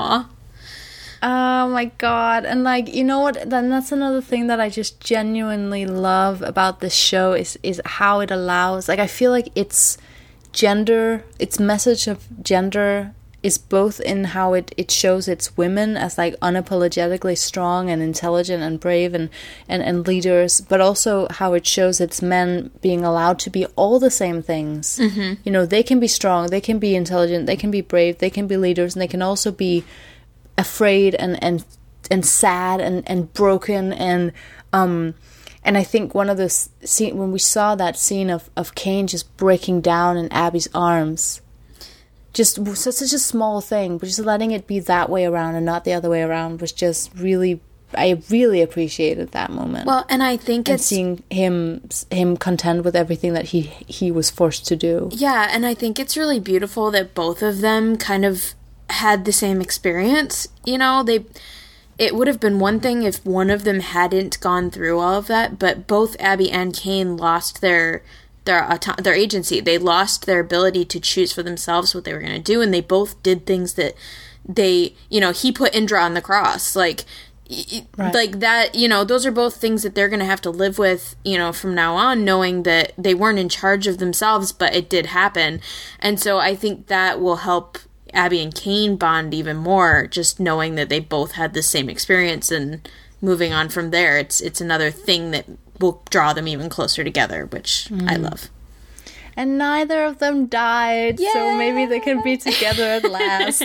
Oh my god. And like, you know what, then that's another thing that I just genuinely love about this show is how it allows, like, I feel like its message of gender is both in how it shows its women as like unapologetically strong and intelligent and brave and leaders, but also how it shows its men being allowed to be all the same things. They can be strong, they can be intelligent, they can be brave, they can be leaders, and they can also be afraid and sad and broken, and I think one of the scene when we saw that scene of Kane just breaking down in Abby's arms, just such a small thing, but just letting it be that way around and not the other way around was just really, I really appreciated that moment. Well, and I think it's seeing him contend with everything that he was forced to do. Yeah, and I think it's really beautiful that both of them kind of had the same experience. It would have been one thing if one of them hadn't gone through all of that, but both Abby and Kane lost their agency. They lost their ability to choose for themselves what they were going to do, and they both did things that he put Indra on the cross, like that, those are both things that they're going to have to live with, from now on, knowing that they weren't in charge of themselves, but it did happen. And so I think that will help Abby and Kane bond even more, just knowing that they both had the same experience, and moving on from there, it's another thing that will draw them even closer together, which I love. And neither of them died, so maybe they can be together at last.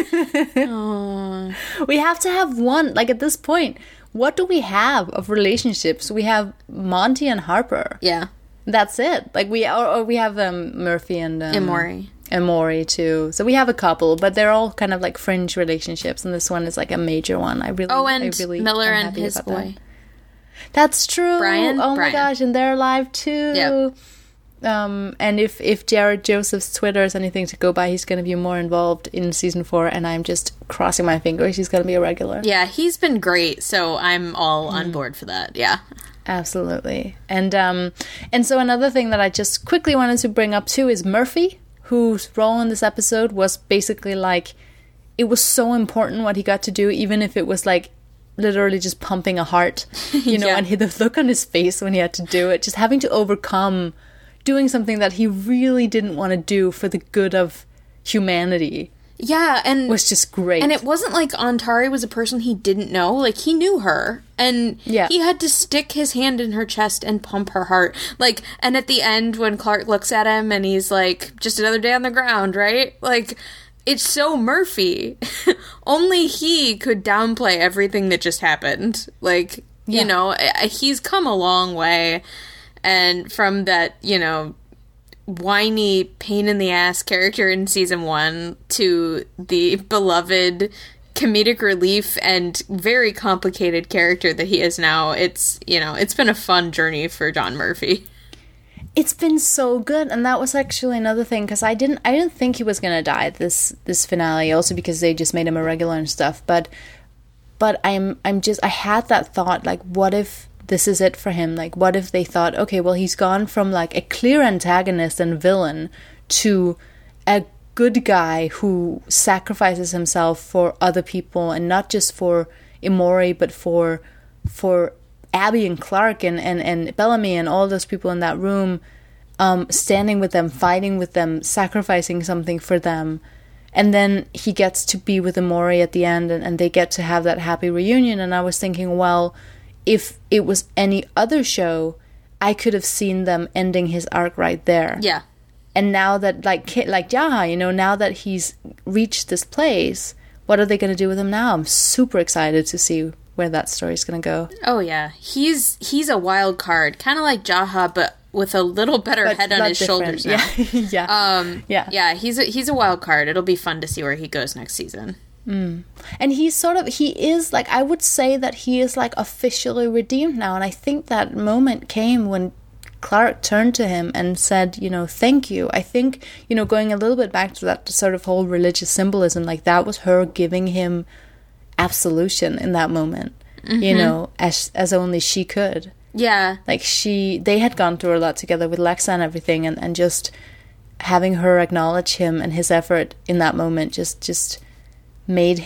We have to have one, like, at this point, what do we have of relationships? We have Monty and Harper. Yeah. That's it. Like, we have Murphy and Maury. Maury too. So we have a couple, but they're all kind of like fringe relationships, and this one is like a major one. I really Miller and his boy. That's true. Brian. My gosh, and they're alive too. Yep. And if Jared Joseph's Twitter is anything to go by, he's going to be more involved in season 4, and I'm just crossing my fingers he's going to be a regular. Yeah, he's been great, so I'm all on board for that. Yeah, absolutely. And so another thing that I just quickly wanted to bring up too is Murphy, whose role in this episode was basically like, it was so important what he got to do, even if it was like literally just pumping a heart, you know. And the look on his face when he had to do it, just having to overcome doing something that he really didn't want to do for the good of humanity. Yeah, and was just great. And it wasn't like Antari was a person he didn't know. Like, he knew her. And he had to stick his hand in her chest and pump her heart. Like, and at the end, when Clark looks at him and he's like, just another day on the ground, right? Like, it's so Murphy. Only he could downplay everything that just happened. Like, you know, he's come a long way. And from that, you know, whiny, pain-in-the-ass character in season 1 to the beloved comedic relief and very complicated character that he is now, it's, you know, it's been a fun journey for John Murphy. It's been so good, and that was actually another thing, because I didn't think he was gonna die this finale, also because they just made him a regular and stuff, but I had that thought, like, what if this is it for him? Like, what if they thought, okay, well, he's gone from like a clear antagonist and villain to a good guy who sacrifices himself for other people, and not just for Emori, but for Abby and Clark and Bellamy and all those people in that room, standing with them, fighting with them, sacrificing something for them. And then he gets to be with Emori at the end, and they get to have that happy reunion. And I was thinking, well, if it was any other show, I could have seen them ending his arc right there. Yeah. And now that, like Jaha, you know, now that he's reached this place, what are they going to do with him now? I'm super excited to see where that story's going to go. Oh, yeah. He's a wild card, kind of like Jaha, but with a little better head on his shoulders now. Yeah. He's a wild card. It'll be fun to see where he goes next season. And he is like, I would say that he is like officially redeemed now. And I think that moment came when Clark turned to him and said, you know, thank you. I think, you know, going a little bit back to that sort of whole religious symbolism, like that was her giving him absolution in that moment, you know, as only she could. Yeah. Like they had gone through a lot together with Lexa and everything, and just having her acknowledge him and his effort in that moment just made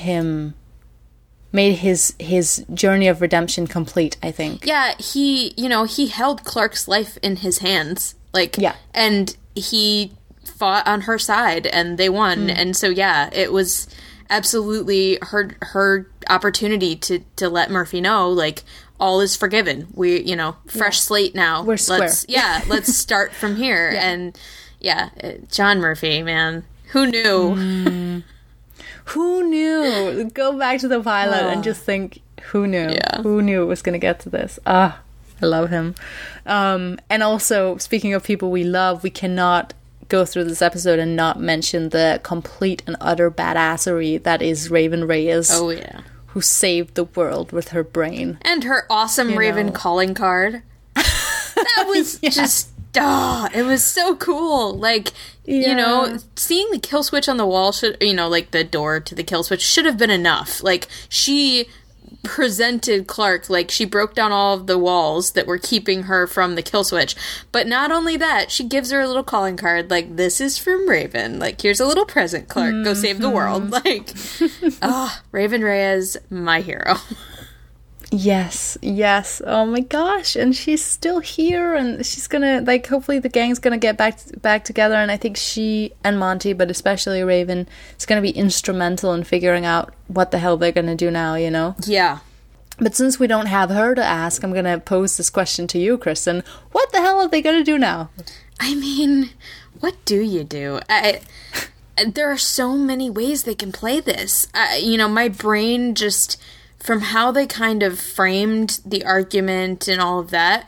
his journey of redemption complete, I think. Yeah, he held Clark's life in his hands. Like, yeah. And he fought on her side and they won. And so, yeah, it was absolutely her opportunity to let Murphy know, like, all is forgiven. We, you know, fresh slate now. We're square. Let's start from here. Yeah. And yeah, John Murphy, man, who knew? Who knew? Go back to the pilot and just think, who knew? Yeah. Who knew it was going to get to this? I love him. And also, speaking of people we love, we cannot go through this episode and not mention the complete and utter badassery that is Raven Reyes. Oh, yeah. Who saved the world with her brain. And her awesome Raven calling card. That was just... it was so cool. Like, you know, seeing the kill switch on the wall should, you know, like the door to the kill switch should have been enough. Like, she presented Clark, like, she broke down all of the walls that were keeping her from the kill switch. But not only that, she gives her a little calling card, like, this is from Raven. Like, here's a little present, Clark. Go save the world. Like, Raven Reyes, my hero. Yes. Oh my gosh. And she's still here, and she's gonna, like, hopefully the gang's gonna get back together, and I think she and Monty, but especially Raven, is gonna be instrumental in figuring out what the hell they're gonna do now, you know? Yeah. But since we don't have her to ask, I'm gonna pose this question to you, Kristen. What the hell are they gonna do now? I mean, what do you do? There are so many ways they can play this. You know, my brain just... From how they kind of framed the argument and all of that,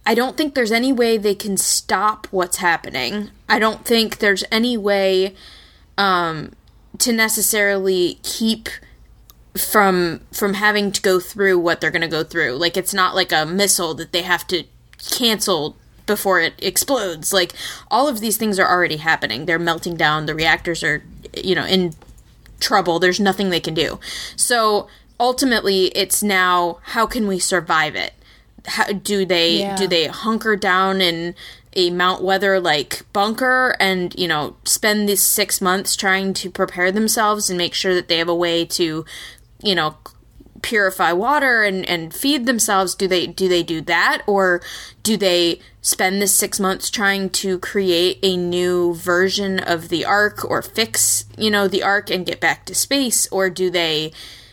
I don't think there's any way they can stop what's happening. I don't think there's any way to necessarily keep from having to go through what they're going to go through. Like, it's not like a missile that they have to cancel before it explodes. Like, all of these things are already happening. They're melting down. The reactors are, in trouble. There's nothing they can do. So ultimately, it's now, how can we survive it? How, do they hunker down in a Mount Weather like bunker and spend these 6 months trying to prepare themselves and make sure that they have a way to purify water and feed themselves? Do they do that, or do they spend the 6 months trying to create a new version of the Ark, or fix the Ark and get back to space? Or do they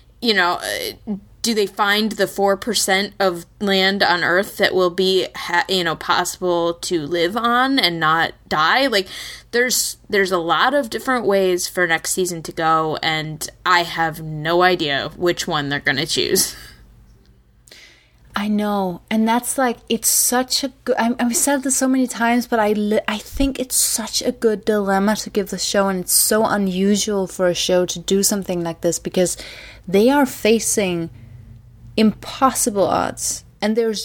do they find the 4% of land on Earth that will be, possible to live on and not die? Like, there's a lot of different ways for next season to go, and I have no idea which one they're going to choose. I know, and that's like, it's such a good, I've said this so many times, but I think it's such a good dilemma to give the show, and it's so unusual for a show to do something like this, because they are facing impossible odds, and it's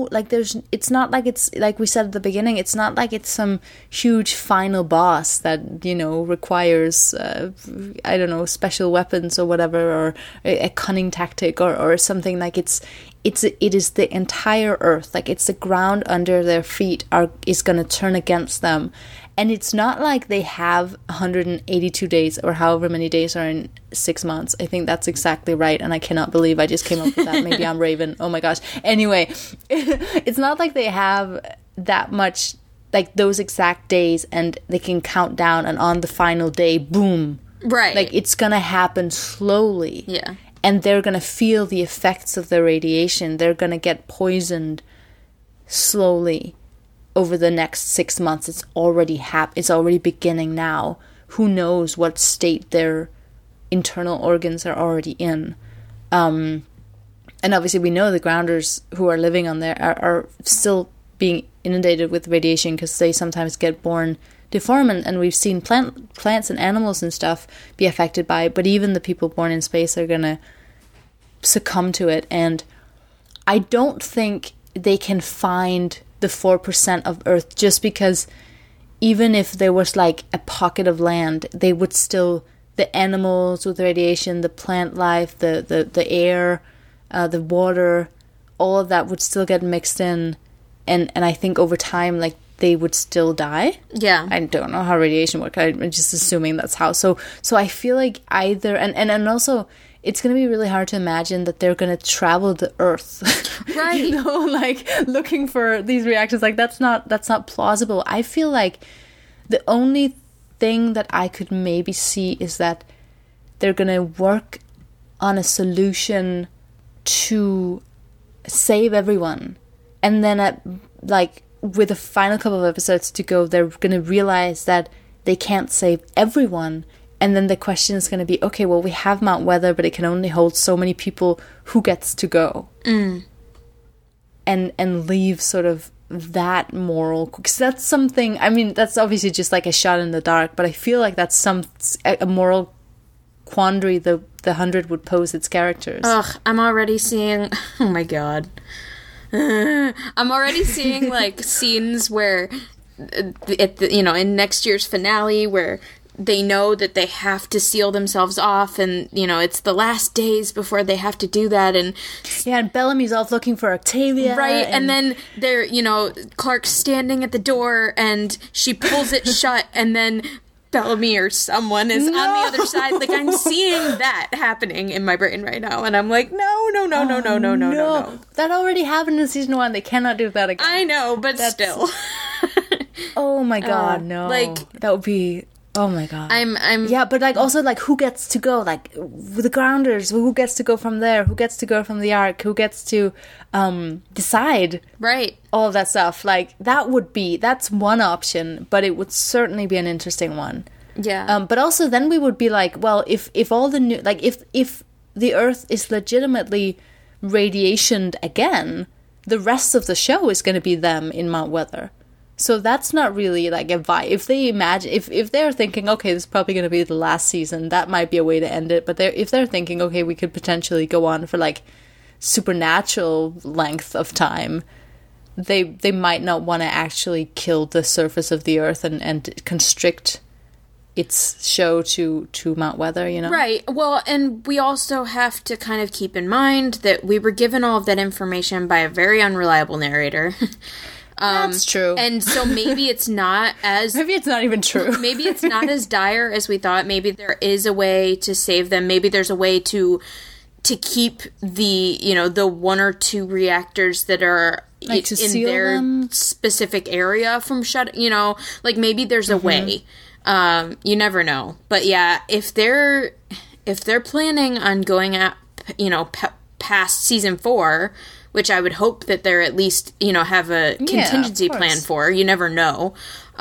not like, it's like we said at the beginning, it's not like it's some huge final boss that requires I don't know, special weapons or whatever, or a cunning tactic or something. Like, it is the entire Earth. Like, it's the ground under their feet is going to turn against them. And it's not like they have 182 days or however many days are in 6 months. I think that's exactly right. And I cannot believe I just came up with that. Maybe I'm Raven. Oh my gosh. Anyway, it's not like they have that much, like those exact days, and they can count down, and on the final day, boom. Right. Like, it's going to happen slowly. Yeah. And they're going to feel the effects of the radiation. They're going to get poisoned slowly over the next 6 months. It's already it's already beginning now. Who knows what state their internal organs are already in. And obviously we know the grounders who are living on there are still being inundated with radiation, because they sometimes get born deformed, and we've seen plants and animals and stuff be affected by it, but even the people born in space are going to succumb to it. And I don't think they can find the 4% of Earth, just because even if there was like a pocket of land, they would still, the animals with radiation, the plant life, the air, the water, all of that would still get mixed in, and I think over time, like, they would still die. Yeah. I don't know how radiation works. I'm just assuming that's how. So I feel like either, and also, it's going to be really hard to imagine that they're going to travel the Earth. Right. Like, looking for these reactions. Like, that's not plausible. I feel like the only thing that I could maybe see is that they're going to work on a solution to save everyone. And then with the final couple of episodes to go, they're going to realize that they can't save everyone. And then the question is going to be, okay, well, we have Mount Weather, but it can only hold so many people. Who gets to go? And leave sort of that moral, because that's something, I mean, that's obviously just like a shot in the dark, but I feel like that's a moral quandary the 100 would pose its characters. Ugh, I'm already seeing, oh my god. I'm already seeing like scenes where in next year's finale where they know that they have to seal themselves off, and it's the last days before they have to do that, and and Bellamy's off looking for Octavia, right, and then they're Clark's standing at the door and she pulls it shut, and then Bellamy or someone is on the other side. Like, I'm seeing that happening in my brain right now, and I'm like, no. That already happened in season 1. They cannot do that again. I know, but still. Oh my god, no. Like, that would be, oh my god. I'm yeah, but like, also, like, who gets to go? Like, with the grounders, who gets to go from there? Who gets to go from the Ark? Who gets to decide? Right. All of that stuff. Like, that's one option, but it would certainly be an interesting one. Yeah. But also then we would be like, well, if all the new, like, if the Earth is legitimately radiationed again, the rest of the show is going to be them in Mount Weather. So that's not really like a vibe. If they imagine, if they're thinking, okay, this is probably going to be the last season, that might be a way to end it. But if they're thinking, okay, we could potentially go on for like supernatural length of time, they might not want to actually kill the surface of the Earth and constrict its show to Mount Weather, you know? Right. Well, and we also have to kind of keep in mind that we were given all of that information by a very unreliable narrator. That's true. And so maybe it's not as... Maybe it's not even true. Maybe it's not as dire as we thought. Maybe there is a way to save them. Maybe there's a way to keep the, you know, the 1 or 2 reactors that are like in their specific area from you know, like maybe there's a way. You never know. But yeah, if they're planning on going at, you know, past season 4, which I would hope that they're at least, you know, have a contingency plan for. You never know.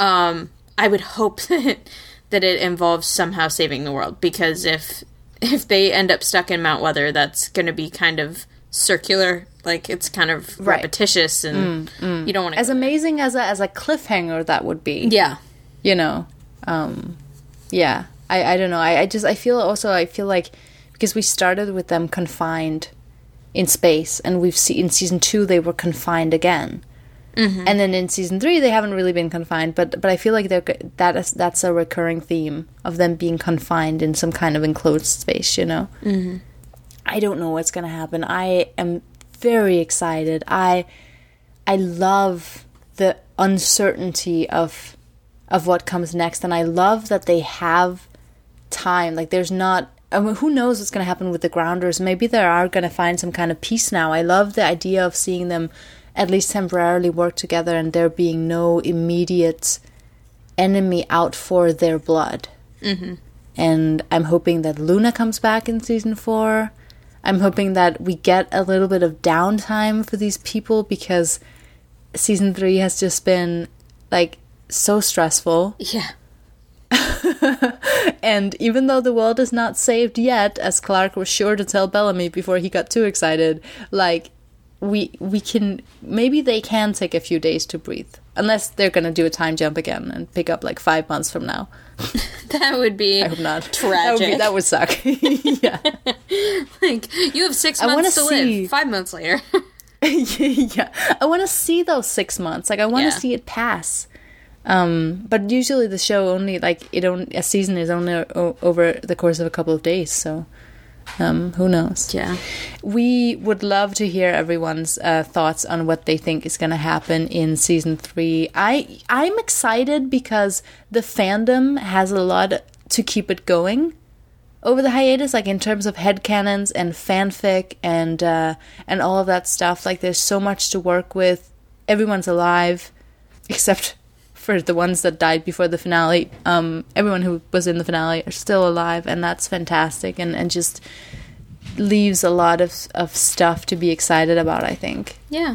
I would hope that it involves somehow saving the world, because if they end up stuck in Mount Weather, that's going to be kind of circular. Like, it's kind of repetitious, and you don't want to... As amazing as a cliffhanger that would be. Yeah. You know? Yeah. I don't know. I feel like, because we started with them confined in space, and we've seen in season 2 they were confined again, and then in season 3 they haven't really been confined, but I feel like that's a recurring theme of them being confined in some kind of enclosed space, you know. I don't know what's gonna happen. I am very excited. I love the uncertainty of what comes next, and I love that they have time. Like, there's not... I mean, who knows what's going to happen with the Grounders? Maybe they are going to find some kind of peace now. I love the idea of seeing them at least temporarily work together, and there being no immediate enemy out for their blood. And I'm hoping that Luna comes back in season 4. I'm hoping that we get a little bit of downtime for these people, because season 3 has just been, like, so stressful. Yeah. And even though the world is not saved yet, as Clark was sure to tell Bellamy before he got too excited, like, we can... Maybe they can take a few days to breathe. Unless they're going to do a time jump again and pick up, like, 5 months from now. That would be... I hope not. Tragic. That would suck. Yeah. Like, you have 6 months to live. 5 months later. Yeah. I want to see those 6 months. Like, I want to see it pass. But usually the show only, like, a season is only over the course of a couple of days, so who knows? Yeah. We would love to hear everyone's thoughts on what they think is going to happen in season 3. I'm excited because the fandom has a lot to keep it going over the hiatus, like in terms of headcanons and fanfic and all of that stuff. Like, there's so much to work with. Everyone's alive, except for the ones that died before the finale. Everyone who was in the finale are still alive, and that's fantastic, and just leaves a lot of stuff to be excited about, I think. Yeah.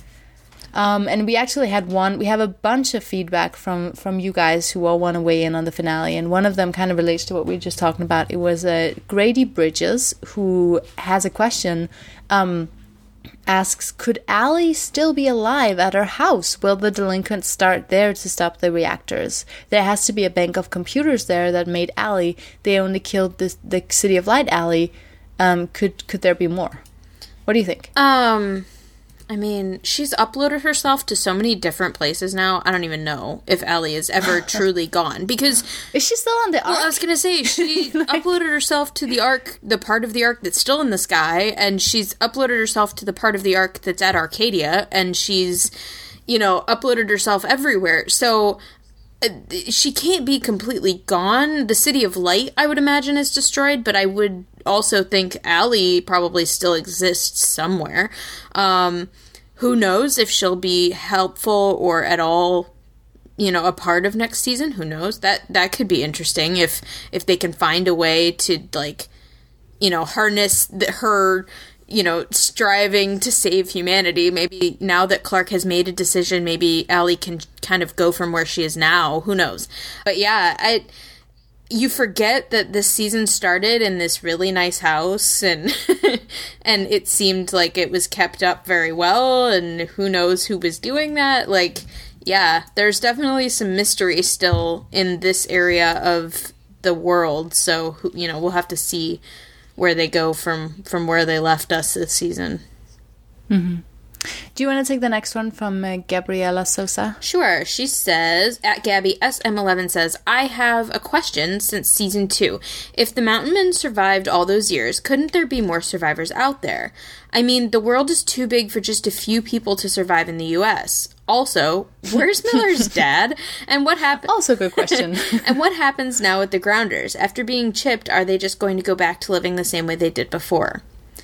And we actually we have a bunch of feedback from you guys who all want to weigh in on the finale, and one of them kind of relates to what we were just talking about. It was Grady Bridges, who has a question. Asks, could Allie still be alive at her house? Will the delinquents start there to stop the reactors? There has to be a bank of computers there that made Allie. They only killed the City of Light Allie. Could there be more? What do you think? I mean, she's uploaded herself to so many different places now. I don't even know if Allie is ever truly gone, because... Is she still on the Ark? Well, I was going to say, she uploaded herself to the Ark, the part of the Ark that's still in the sky, and she's uploaded herself to the part of the Ark that's at Arcadia, and she's, you know, uploaded herself everywhere. So... she can't be completely gone. The City of Light, I would imagine, is destroyed, but I would also think Allie probably still exists somewhere. Who knows if she'll be helpful or at all, you know, a part of next season? Who knows? That could be interesting if they can find a way to, like, you know, harness her... you know, striving to save humanity. Maybe now that Clark has made a decision, maybe Allie can kind of go from where she is now. Who knows? But yeah, you forget that this season started in this really nice house, and and it seemed like it was kept up very well, and who knows who was doing that. Like, yeah, there's definitely some mystery still in this area of the world, so, you know, we'll have to see where they go from where they left us this season. Mm-hmm. Do you want to take the next one from Gabriela Sosa? Sure. She says, at Gabby SM11 says, I have a question since season 2. If the mountain men survived all those years, couldn't there be more survivors out there? I mean, the world is too big for just a few people to survive in the U.S. Also, where's Miller's dad? And what happened? Also a good question. And what happens now with the Grounders? After being chipped, are they just going to go back to living the same way they did before?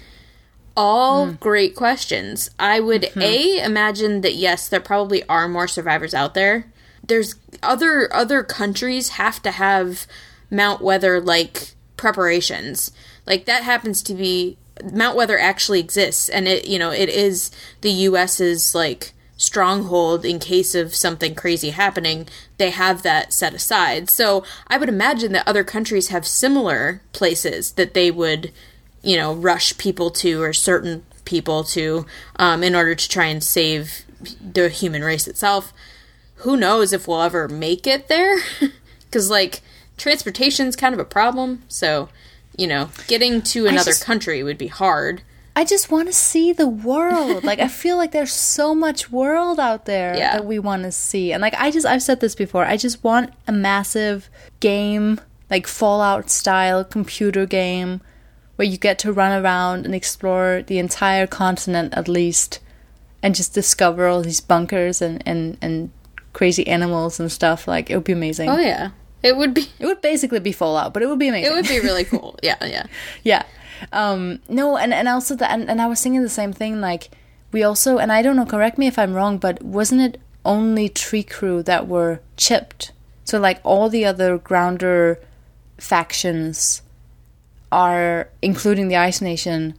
All great questions. I would imagine that yes, there probably are more survivors out there. There's other countries have to have Mount Weather like preparations. Like that happens to be Mount Weather actually exists, and it is the US's like stronghold in case of something crazy happening. They have that set aside. So I would imagine that other countries have similar places that they would rush people to, or certain people to, in order to try and save the human race itself. Who knows if we'll ever make it there? Because, like, transportation's kind of a problem. So, getting to another country would be hard. I just want to see the world. Like, I feel like there's so much world out there that we want to see. And, like, I've said this before, I just want a massive game, like Fallout-style computer game, where you get to run around and explore the entire continent at least, and just discover all these bunkers and crazy animals and stuff. Like, it would be amazing. Oh yeah, it would be. It would basically be Fallout, but it would be amazing. It would be really cool. Yeah. Yeah. No, and also and I was thinking the same thing. Like, we also, and I don't know, correct me if I'm wrong, but wasn't it only Tree Crew that were chipped? So like all the other Grounder factions are, including the Ice Nation,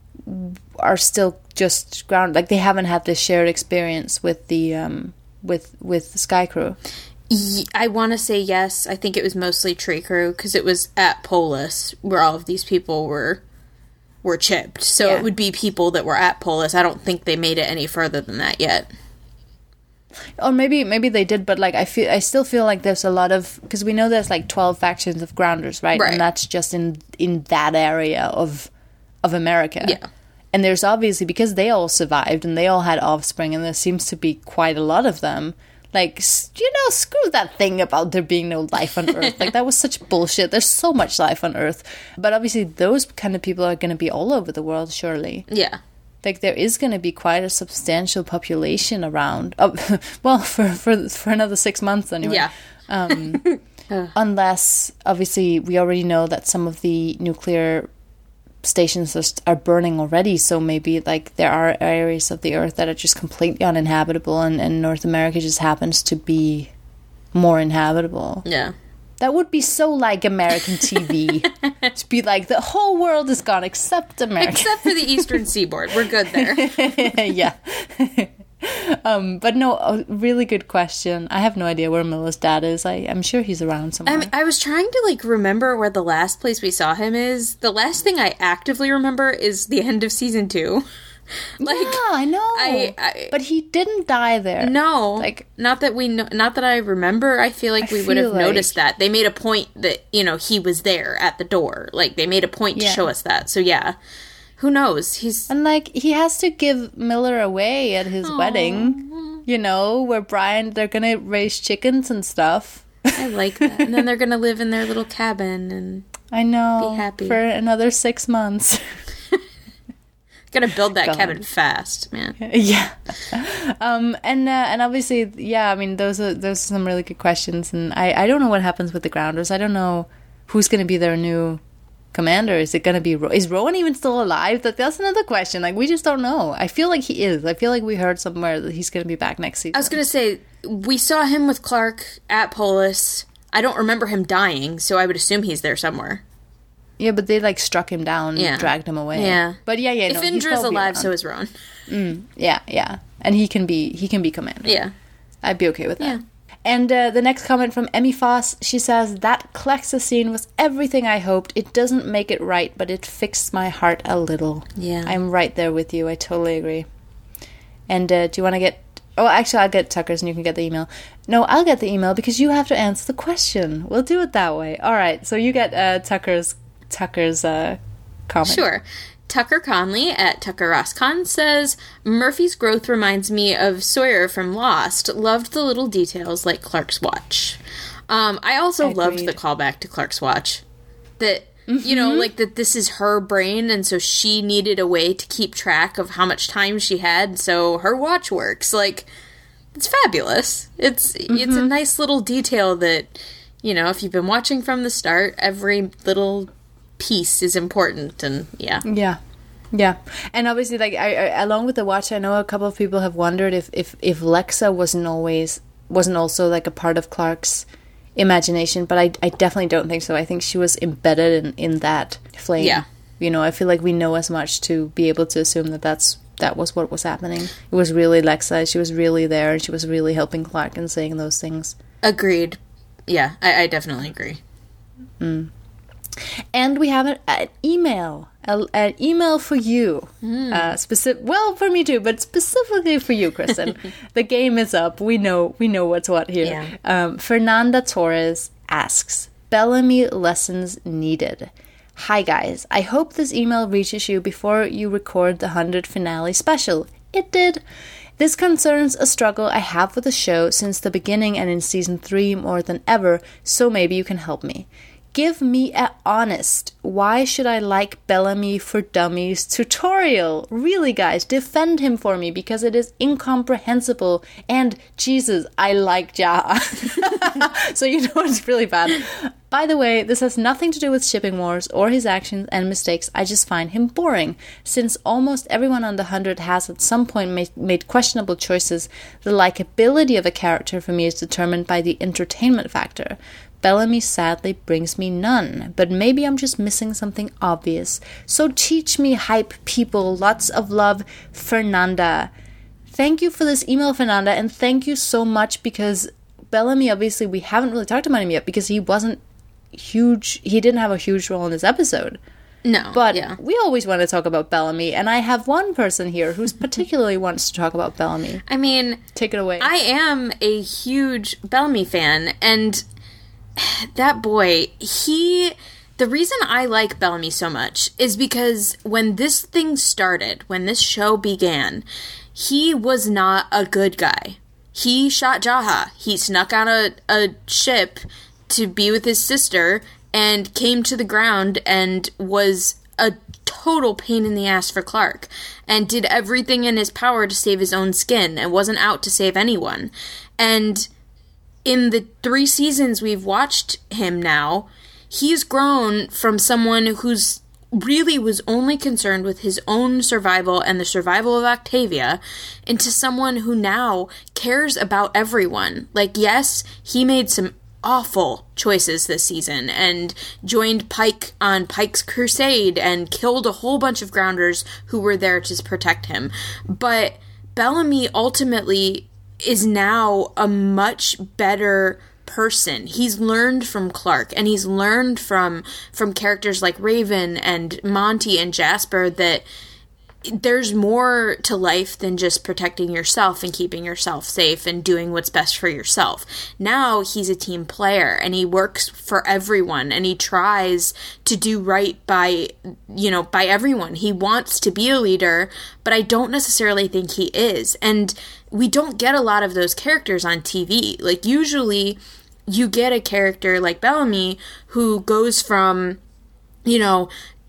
are still just ground. Like, they haven't had this shared experience with the with Sky Crew. I want to say yes. I think it was mostly Tree Crew, because it was at Polis where all of these people were chipped. So it would be people that were at Polis. I don't think they made it any further than that yet. Or maybe they did, but like I still feel like there's a lot of, because we know there's like 12 factions of Grounders, right? And that's just in that area of America. Yeah. And there's obviously, because they all survived and they all had offspring, and there seems to be quite a lot of them. Like, screw that thing about there being no life on Earth. Like, that was such bullshit. There's so much life on Earth. But obviously those kind of people are going to be all over the world, surely. Yeah. Like, there is going to be quite a substantial population around. Well, for another 6 months anyway. Yeah. Unless, obviously, we already know that some of the nuclear stations are burning already. So maybe, like, there are areas of the Earth that are just completely uninhabitable, and North America just happens to be more inhabitable. Yeah. That would be so like American TV. To be like, the whole world is gone except America. Except for the Eastern Seaboard. We're good there. Yeah. But no, a really good question. I have no idea where Miller's dad is. I'm sure he's around somewhere. I was trying to, like, remember where the last place we saw him is. The last thing I actively remember is the end of season 2. Like, yeah, I know. But he didn't die there. No, like, not that I remember. I feel like we would have noticed that. They made a point that, he was there at the door. Like, they made a point to show us that. So yeah, who knows? And like, he has to give Miller away at his wedding. Where they're gonna raise chickens and stuff. I like that. And then they're gonna live in their little cabin and I know, be happy for another 6 months. Gotta build that cabin fast, man. Yeah. And obviously, yeah, I mean, those are some really good questions, and I don't know what happens with the Grounders. I don't know who's going to be their new commander. Is it going to be... Is Rowan even still alive? That's another question. Like, we just don't know. I feel like he is. I feel like we heard somewhere that he's going to be back next season. I was going to say, we saw him with Clark at Polis. I don't remember him dying, so I would assume he's there somewhere. Yeah, but they, like, struck him down and dragged him away. Yeah. But yeah. If Indra's alive, so is Rowan. Yeah. And he can be commander. Yeah. I'd be okay with that. And the next comment from Emmy Foss, she says, that Clexa scene was everything I hoped. It doesn't make it right, but it fixed my heart a little. Yeah. I'm right there with you. I totally agree. And do you want to get... Oh, actually, I'll get Tucker's and you can get the email. No, I'll get the email because you have to answer the question. We'll do it that way. All right, so you get Tucker's comment. Sure. Tucker Conley at Tucker Roscon says, Murphy's growth reminds me of Sawyer from Lost. Loved the little details like Clark's watch. I also loved the callback to Clark's watch. That, you know, like that this is her brain, and so she needed a way to keep track of how much time she had, so her watch works. Like, it's fabulous. It's a nice little detail that, you know, if you've been watching from the start, every little piece is important, and yeah, and obviously, like, I along with the watch, I know a couple of people have wondered if Lexa wasn't also like a part of Clark's imagination, but I definitely don't think so. I think she was embedded in that flame. Yeah, you know, I feel like we know as much to be able to assume that was what was happening. It was really Lexa. She was really there, and she was really helping Clark and saying those things. Agreed. Yeah, I definitely agree. And we have an email. An email for you. Well, for me too, but specifically for you, Kristen. The game is up. We know what's what here. Yeah. Fernanda Torres asks, Bellamy lessons needed. Hi guys, I hope this email reaches you before you record the 100 finale special. It did. This concerns a struggle I have with the show since the beginning and in season 3 more than ever, so maybe you can help me. Give me a honest, why should I like Bellamy for Dummies tutorial? Really, guys, defend him for me because it is incomprehensible. And, Jesus, I like Jaha. So you know it's really bad. By the way, this has nothing to do with shipping wars or his actions and mistakes. I just find him boring. Since almost everyone on the 100 has at some point made questionable choices, the likability of a character for me is determined by the entertainment factor. Bellamy sadly brings me none, but maybe I'm just missing something obvious. So teach me, hype people. Lots of love, Fernanda. Thank you for this email, Fernanda, and thank you so much because Bellamy, obviously, we haven't really talked about him yet because he wasn't huge. He didn't have a huge role in this episode. No, but we always want to talk about Bellamy, and I have one person here who's particularly wants to talk about Bellamy. I mean, take it away. I am a huge Bellamy fan, and that boy, the reason I like Bellamy so much is because when this thing started, when this show began, he was not a good guy. He shot Jaha. He snuck on a ship to be with his sister and came to the ground and was a total pain in the ass for Clark and did everything in his power to save his own skin and wasn't out to save anyone. And in the 3 seasons we've watched him now, he's grown from someone who's really was only concerned with his own survival and the survival of Octavia into someone who now cares about everyone. Like, yes, he made some awful choices this season and joined Pike on Pike's crusade and killed a whole bunch of Grounders who were there to protect him. But Bellamy ultimately is now a much better person. He's learned from Clark, and he's learned from characters like Raven and Monty and Jasper that there's more to life than just protecting yourself and keeping yourself safe and doing what's best for yourself. Now he's a team player, and he works for everyone, and he tries to do right by everyone. He wants to be a leader, but I don't necessarily think he is. And we don't get a lot of those characters on TV. Like, usually you get a character like Bellamy who goes from, a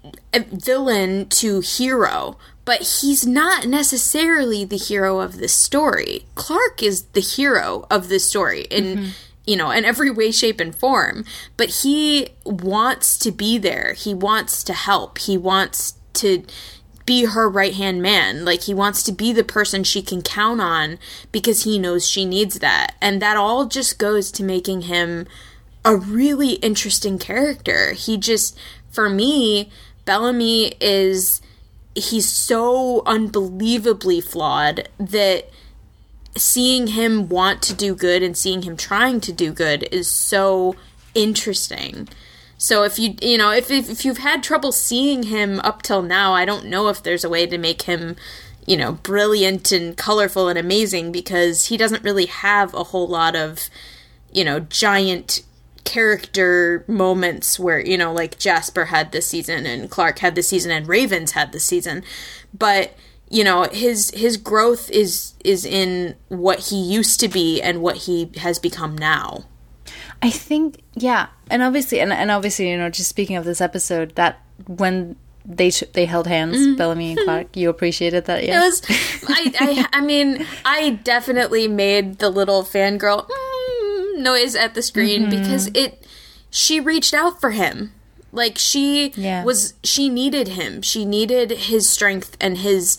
villain to hero, but he's not necessarily the hero of this story. Clark is the hero of this story in every way, shape, and form. But he wants to be there. He wants to help. He wants to be her right-hand man. Like, he wants to be the person she can count on because he knows she needs that. And that all just goes to making him a really interesting character. He just, for me, Bellamy he's so unbelievably flawed that seeing him want to do good and seeing him trying to do good is so interesting. So if if you've had trouble seeing him up till now, I don't know if there's a way to make him, brilliant and colorful and amazing, because he doesn't really have a whole lot of, giant character moments where, like Jasper had this season and Clark had this season and Ravens had this season. But, his growth is in what he used to be and what he has become now. I think, yeah. And obviously, just speaking of this episode, that when they held hands, Bellamy and Clark, you appreciated that, yeah? It was, I mean, I definitely made the little fangirl noise at the screen because she reached out for him. Like, she needed him. She needed his strength and his,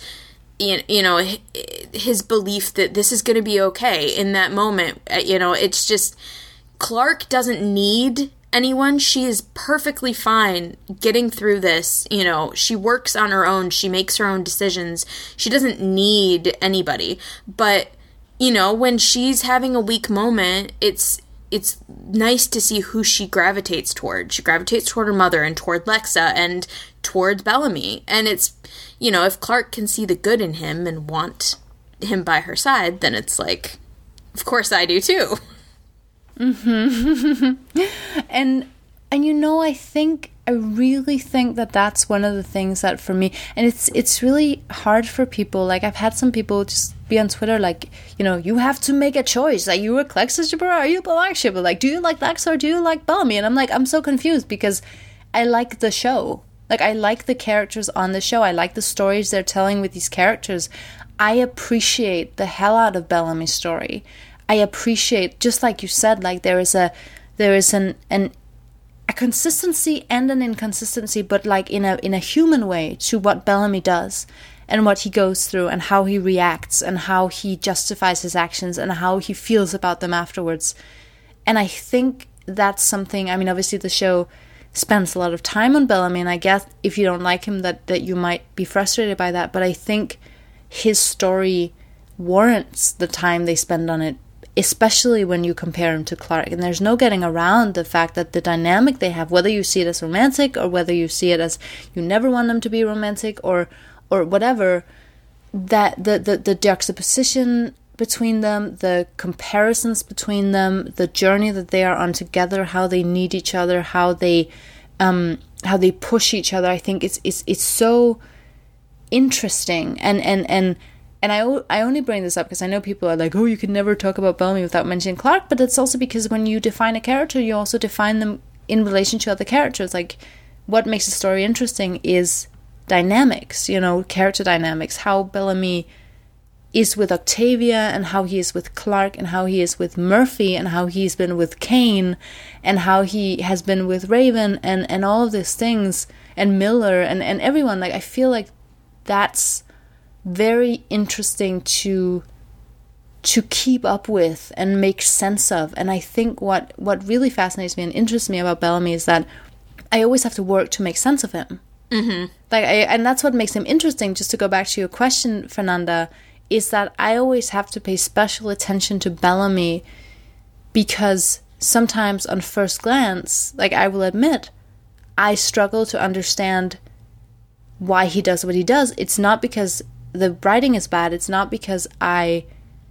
his belief that this is going to be okay in that moment. It's just, Clark doesn't need anyone. She is perfectly fine getting through this. She works on her own. She makes her own decisions. She doesn't need anybody. But, when she's having a weak moment, it's nice to see who she gravitates toward. She gravitates toward her mother and toward Lexa and toward Bellamy. And it's, if Clark can see the good in him and want him by her side, then it's like, of course I do too. And I really think that that's one of the things that for me, and it's really hard for people. Like, I've had some people just be on Twitter like, you have to make a choice. Like, you a Lexa shipper or are you a Clark shipper? Like, do you like Lexa or do you like Bellamy? And I'm like, I'm so confused because I like the show. Like, I like the characters on the show. I like the stories they're telling with these characters. I appreciate the hell out of Bellamy's story. I appreciate, just like you said, like there is a consistency and an inconsistency, but like in a human way to what Bellamy does and what he goes through and how he reacts and how he justifies his actions and how he feels about them afterwards. And I think that's something, I mean, obviously the show spends a lot of time on Bellamy, and I guess if you don't like him that you might be frustrated by that, but I think his story warrants the time they spend on it, especially when you compare him to Clark. And there's no getting around the fact that the dynamic they have, whether you see it as romantic or whether you see it as you never want them to be romantic or whatever, that the juxtaposition between them, the comparisons between them, the journey that they are on together, how they need each other, how they push each other, I think it's so interesting. And I only bring this up because I know people are like, oh, you can never talk about Bellamy without mentioning Clark, but it's also because when you define a character, you also define them in relation to other characters. Like, what makes a story interesting is dynamics, character dynamics, how Bellamy is with Octavia and how he is with Clark and how he is with Murphy and how he's been with Kane and how he has been with Raven and all of these things, and Miller and everyone. Like, I feel like that's very interesting to keep up with and make sense of. And I think what really fascinates me and interests me about Bellamy is that I always have to work to make sense of him. And that's what makes him interesting. Just to go back to your question, Fernanda, is that I always have to pay special attention to Bellamy because sometimes on first glance, like, I will admit, I struggle to understand why he does what he does. It's not because the writing is bad. It's not because I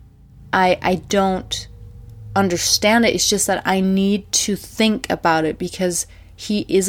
don't understand it. It's just that I need to think about it because he is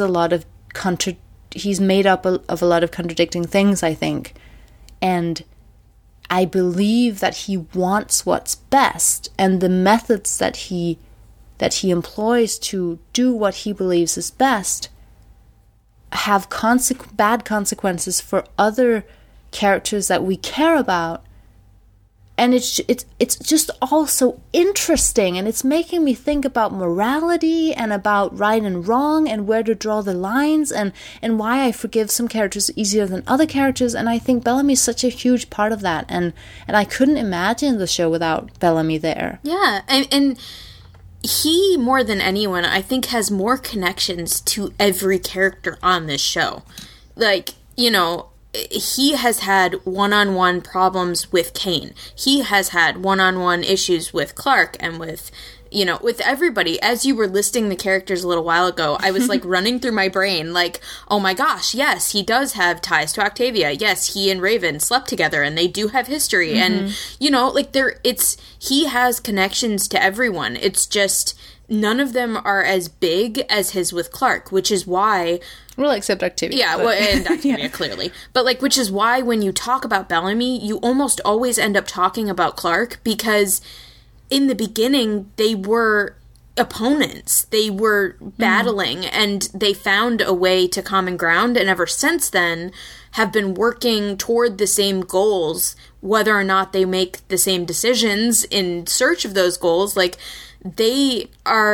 he's made up of a lot of contradicting things, I think. And I believe that he wants what's best, and the methods that he employs to do what he believes is best have bad consequences for other characters that we care about. And it's just all so interesting, and it's making me think about morality and about right and wrong and where to draw the lines and why I forgive some characters easier than other characters. And I think Bellamy is such a huge part of that, and I couldn't imagine the show without Bellamy there. Yeah, and he, more than anyone, I think, has more connections to every character on this show. Like, he has had one-on-one problems with Kane. He has had one-on-one issues with Clark and with, you know, with everybody. As you were listing the characters a little while ago, I was like running through my brain like, oh my gosh, yes, he does have ties to Octavia. Yes, he and Raven slept together and they do have history. And, you know, like he has connections to everyone. It's just none of them are as big as his with Clark, which is why... Well, except Octavia. Yeah, but... well, and Octavia, clearly. But, like, which is why when you talk about Bellamy, you almost always end up talking about Clark, because in the beginning, they were opponents. They were battling, and they found a way to common ground, and ever since then, have been working toward the same goals, whether or not they make the same decisions in search of those goals. Like, they're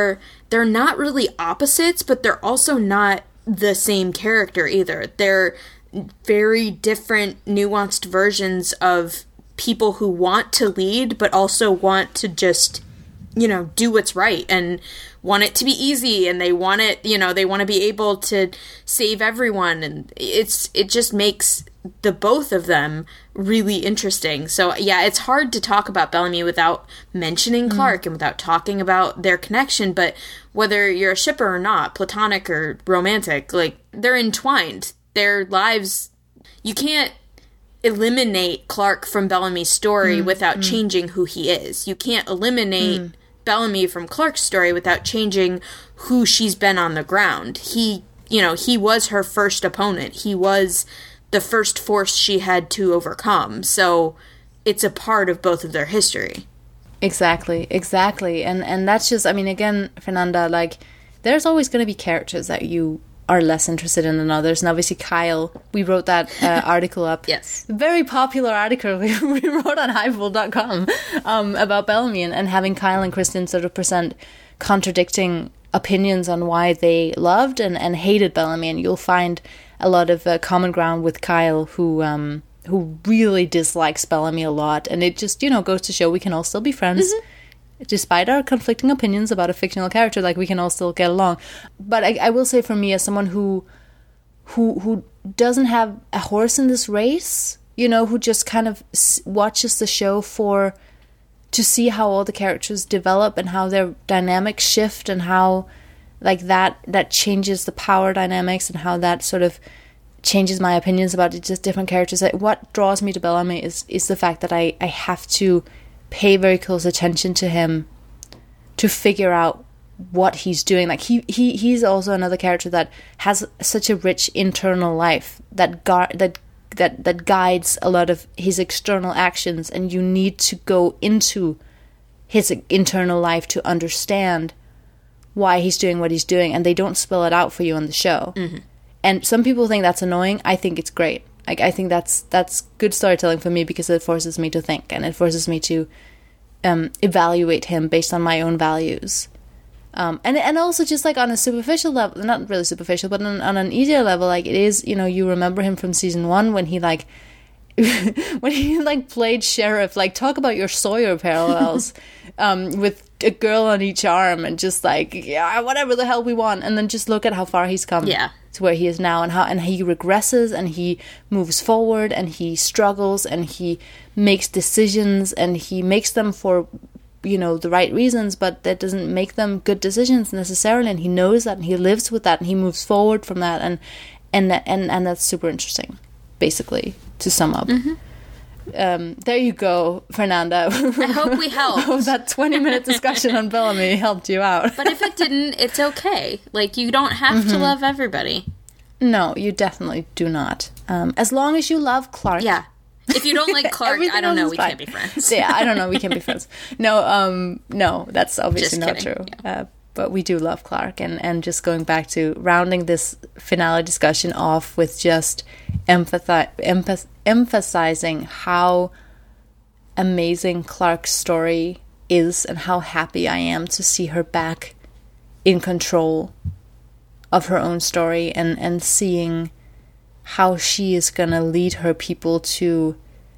not really opposites, but they're also not the same character either. They're very different, nuanced versions of people who want to lead, but also want to just, you know, do what's right and want it to be easy, and they want it, you know, they want to be able to save everyone, and it just makes the both of them really interesting. So yeah, it's hard to talk about Bellamy without mentioning Clark and without talking about their connection, but whether you're a shipper or not, platonic or romantic, like, they're entwined. Their lives, you can't eliminate Clark from Bellamy's story without changing who he is. You can't eliminate Bellamy from Clark's story without changing who she's been on the ground. He was her first opponent. He was the first force she had to overcome. So it's a part of both of their history. Exactly. And that's just, I mean, again, Fernanda, like, there's always going to be characters that you are less interested in than others. And obviously Kyle, we wrote that article up. Yes. Very popular article we wrote on highball.com about Bellamy, and having Kyle and Kristen sort of present contradicting opinions on why they loved and hated Bellamy. And you'll find a lot of common ground with Kyle, who really dislikes Bellamy a lot. And it just, you know, goes to show we can all still be friends. Despite our conflicting opinions about a fictional character, like, we can all still get along. But I will say, for me, as someone who doesn't have a horse in this race, you know, who just kind of watches the show to see how all the characters develop and how their dynamics shift, and how, like, that changes the power dynamics, and how that sort of changes my opinions about just different characters. What draws me to Bellamy is the fact that I have to pay very close attention to him to figure out what he's doing. Like, he's also another character that has such a rich internal life that guides a lot of his external actions, and you need to go into his internal life to understand why he's doing what he's doing, and they don't spell it out for you on the show. And some people think that's annoying. I think it's great. Like, I think that's good storytelling for me, because it forces me to think, and it forces me to evaluate him based on my own values. And also just, like, on a superficial level, not really superficial, but on an easier level, like, it is, you know, you remember him from season 1 when he, like, played sheriff. Like, talk about your Sawyer parallels, with a girl on each arm, and just, like, yeah, whatever the hell we want, and then just look at how far he's come. Yeah. To where he is now, and he regresses, and he moves forward, and he struggles, and he makes decisions, and he makes them for, you know, the right reasons, but that doesn't make them good decisions necessarily, and he knows that, and he lives with that, and he moves forward from that, and that's super interesting, basically, to sum up. There you go, Fernanda. I hope we helped. That 20-minute discussion on Bellamy helped you out. But if it didn't, it's okay. Like, you don't have to love everybody. No, you definitely do not. As long as you love Clark. Yeah. If you don't like Clark, I don't know, we can't be friends. Yeah, I don't know, we can't be friends. No, that's obviously Just not kidding. true. Yeah. But we do love Clark, and just going back to rounding this finale discussion off with just emphasizing how amazing Clark's story is, and how happy I am to see her back in control of her own story, and seeing how she is going to lead her people to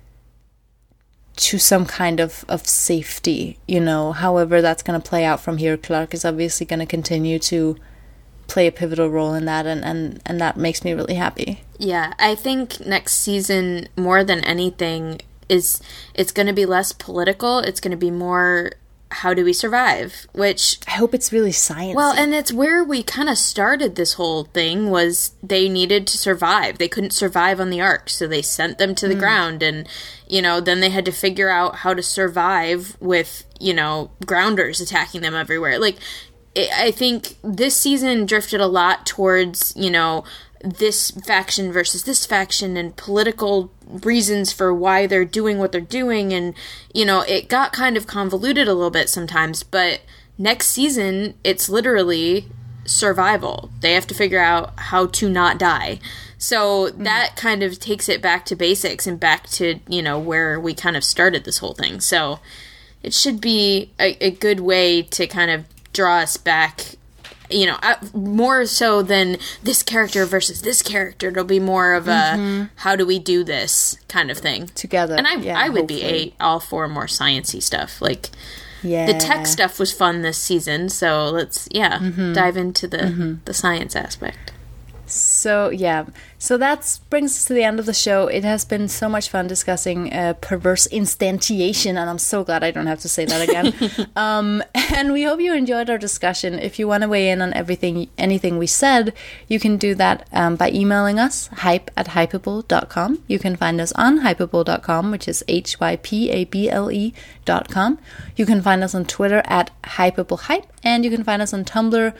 some kind of safety, you know, however that's going to play out from here. Clark is obviously going to continue to play a pivotal role in that, and that makes me really happy. Yeah, I think next season, more than anything, it's going to be less political. It's going to be more, how do we survive? Which I hope it's really sciencey. Well, and it's where we kind of started this whole thing, was they needed to survive. They couldn't survive on the Ark, so they sent them to the ground, and, then they had to figure out how to survive with, grounders attacking them everywhere. Like, I think this season drifted a lot towards, this faction versus this faction and political reasons for why they're doing what they're doing. And, it got kind of convoluted a little bit sometimes, but next season, it's literally survival. They have to figure out how to not die. So that kind of takes it back to basics and back to, where we kind of started this whole thing. So it should be a good way to kind of draw us back, more so than this character versus this character. It'll be more of a how do we do this kind of thing together. And I would be all for more sciencey stuff. Like, the tech stuff was fun this season, so let's dive into the science aspect. So that brings us to the end of the show. It has been so much fun discussing perverse instantiation, and I'm so glad I don't have to say that again. And we hope you enjoyed our discussion. If you want to weigh in on anything we said, you can do that by emailing us, hype@hypable.com. You can find us on hypable.com, which is hypable.com. You can find us on Twitter @hypablehype, and you can find us on Tumblr,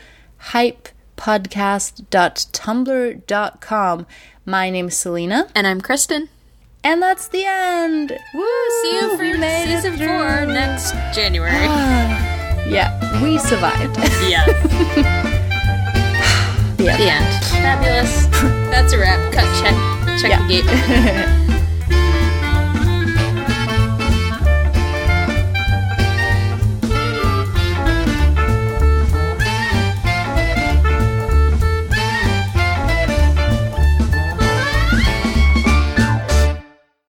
hypepodcast.tumblr.com. My name is Selena. And I'm Kristen. And that's the end. Woo! See you for season 4 next January. We survived. Yeah. The end. Fabulous. That's a wrap. Cut, check the gate.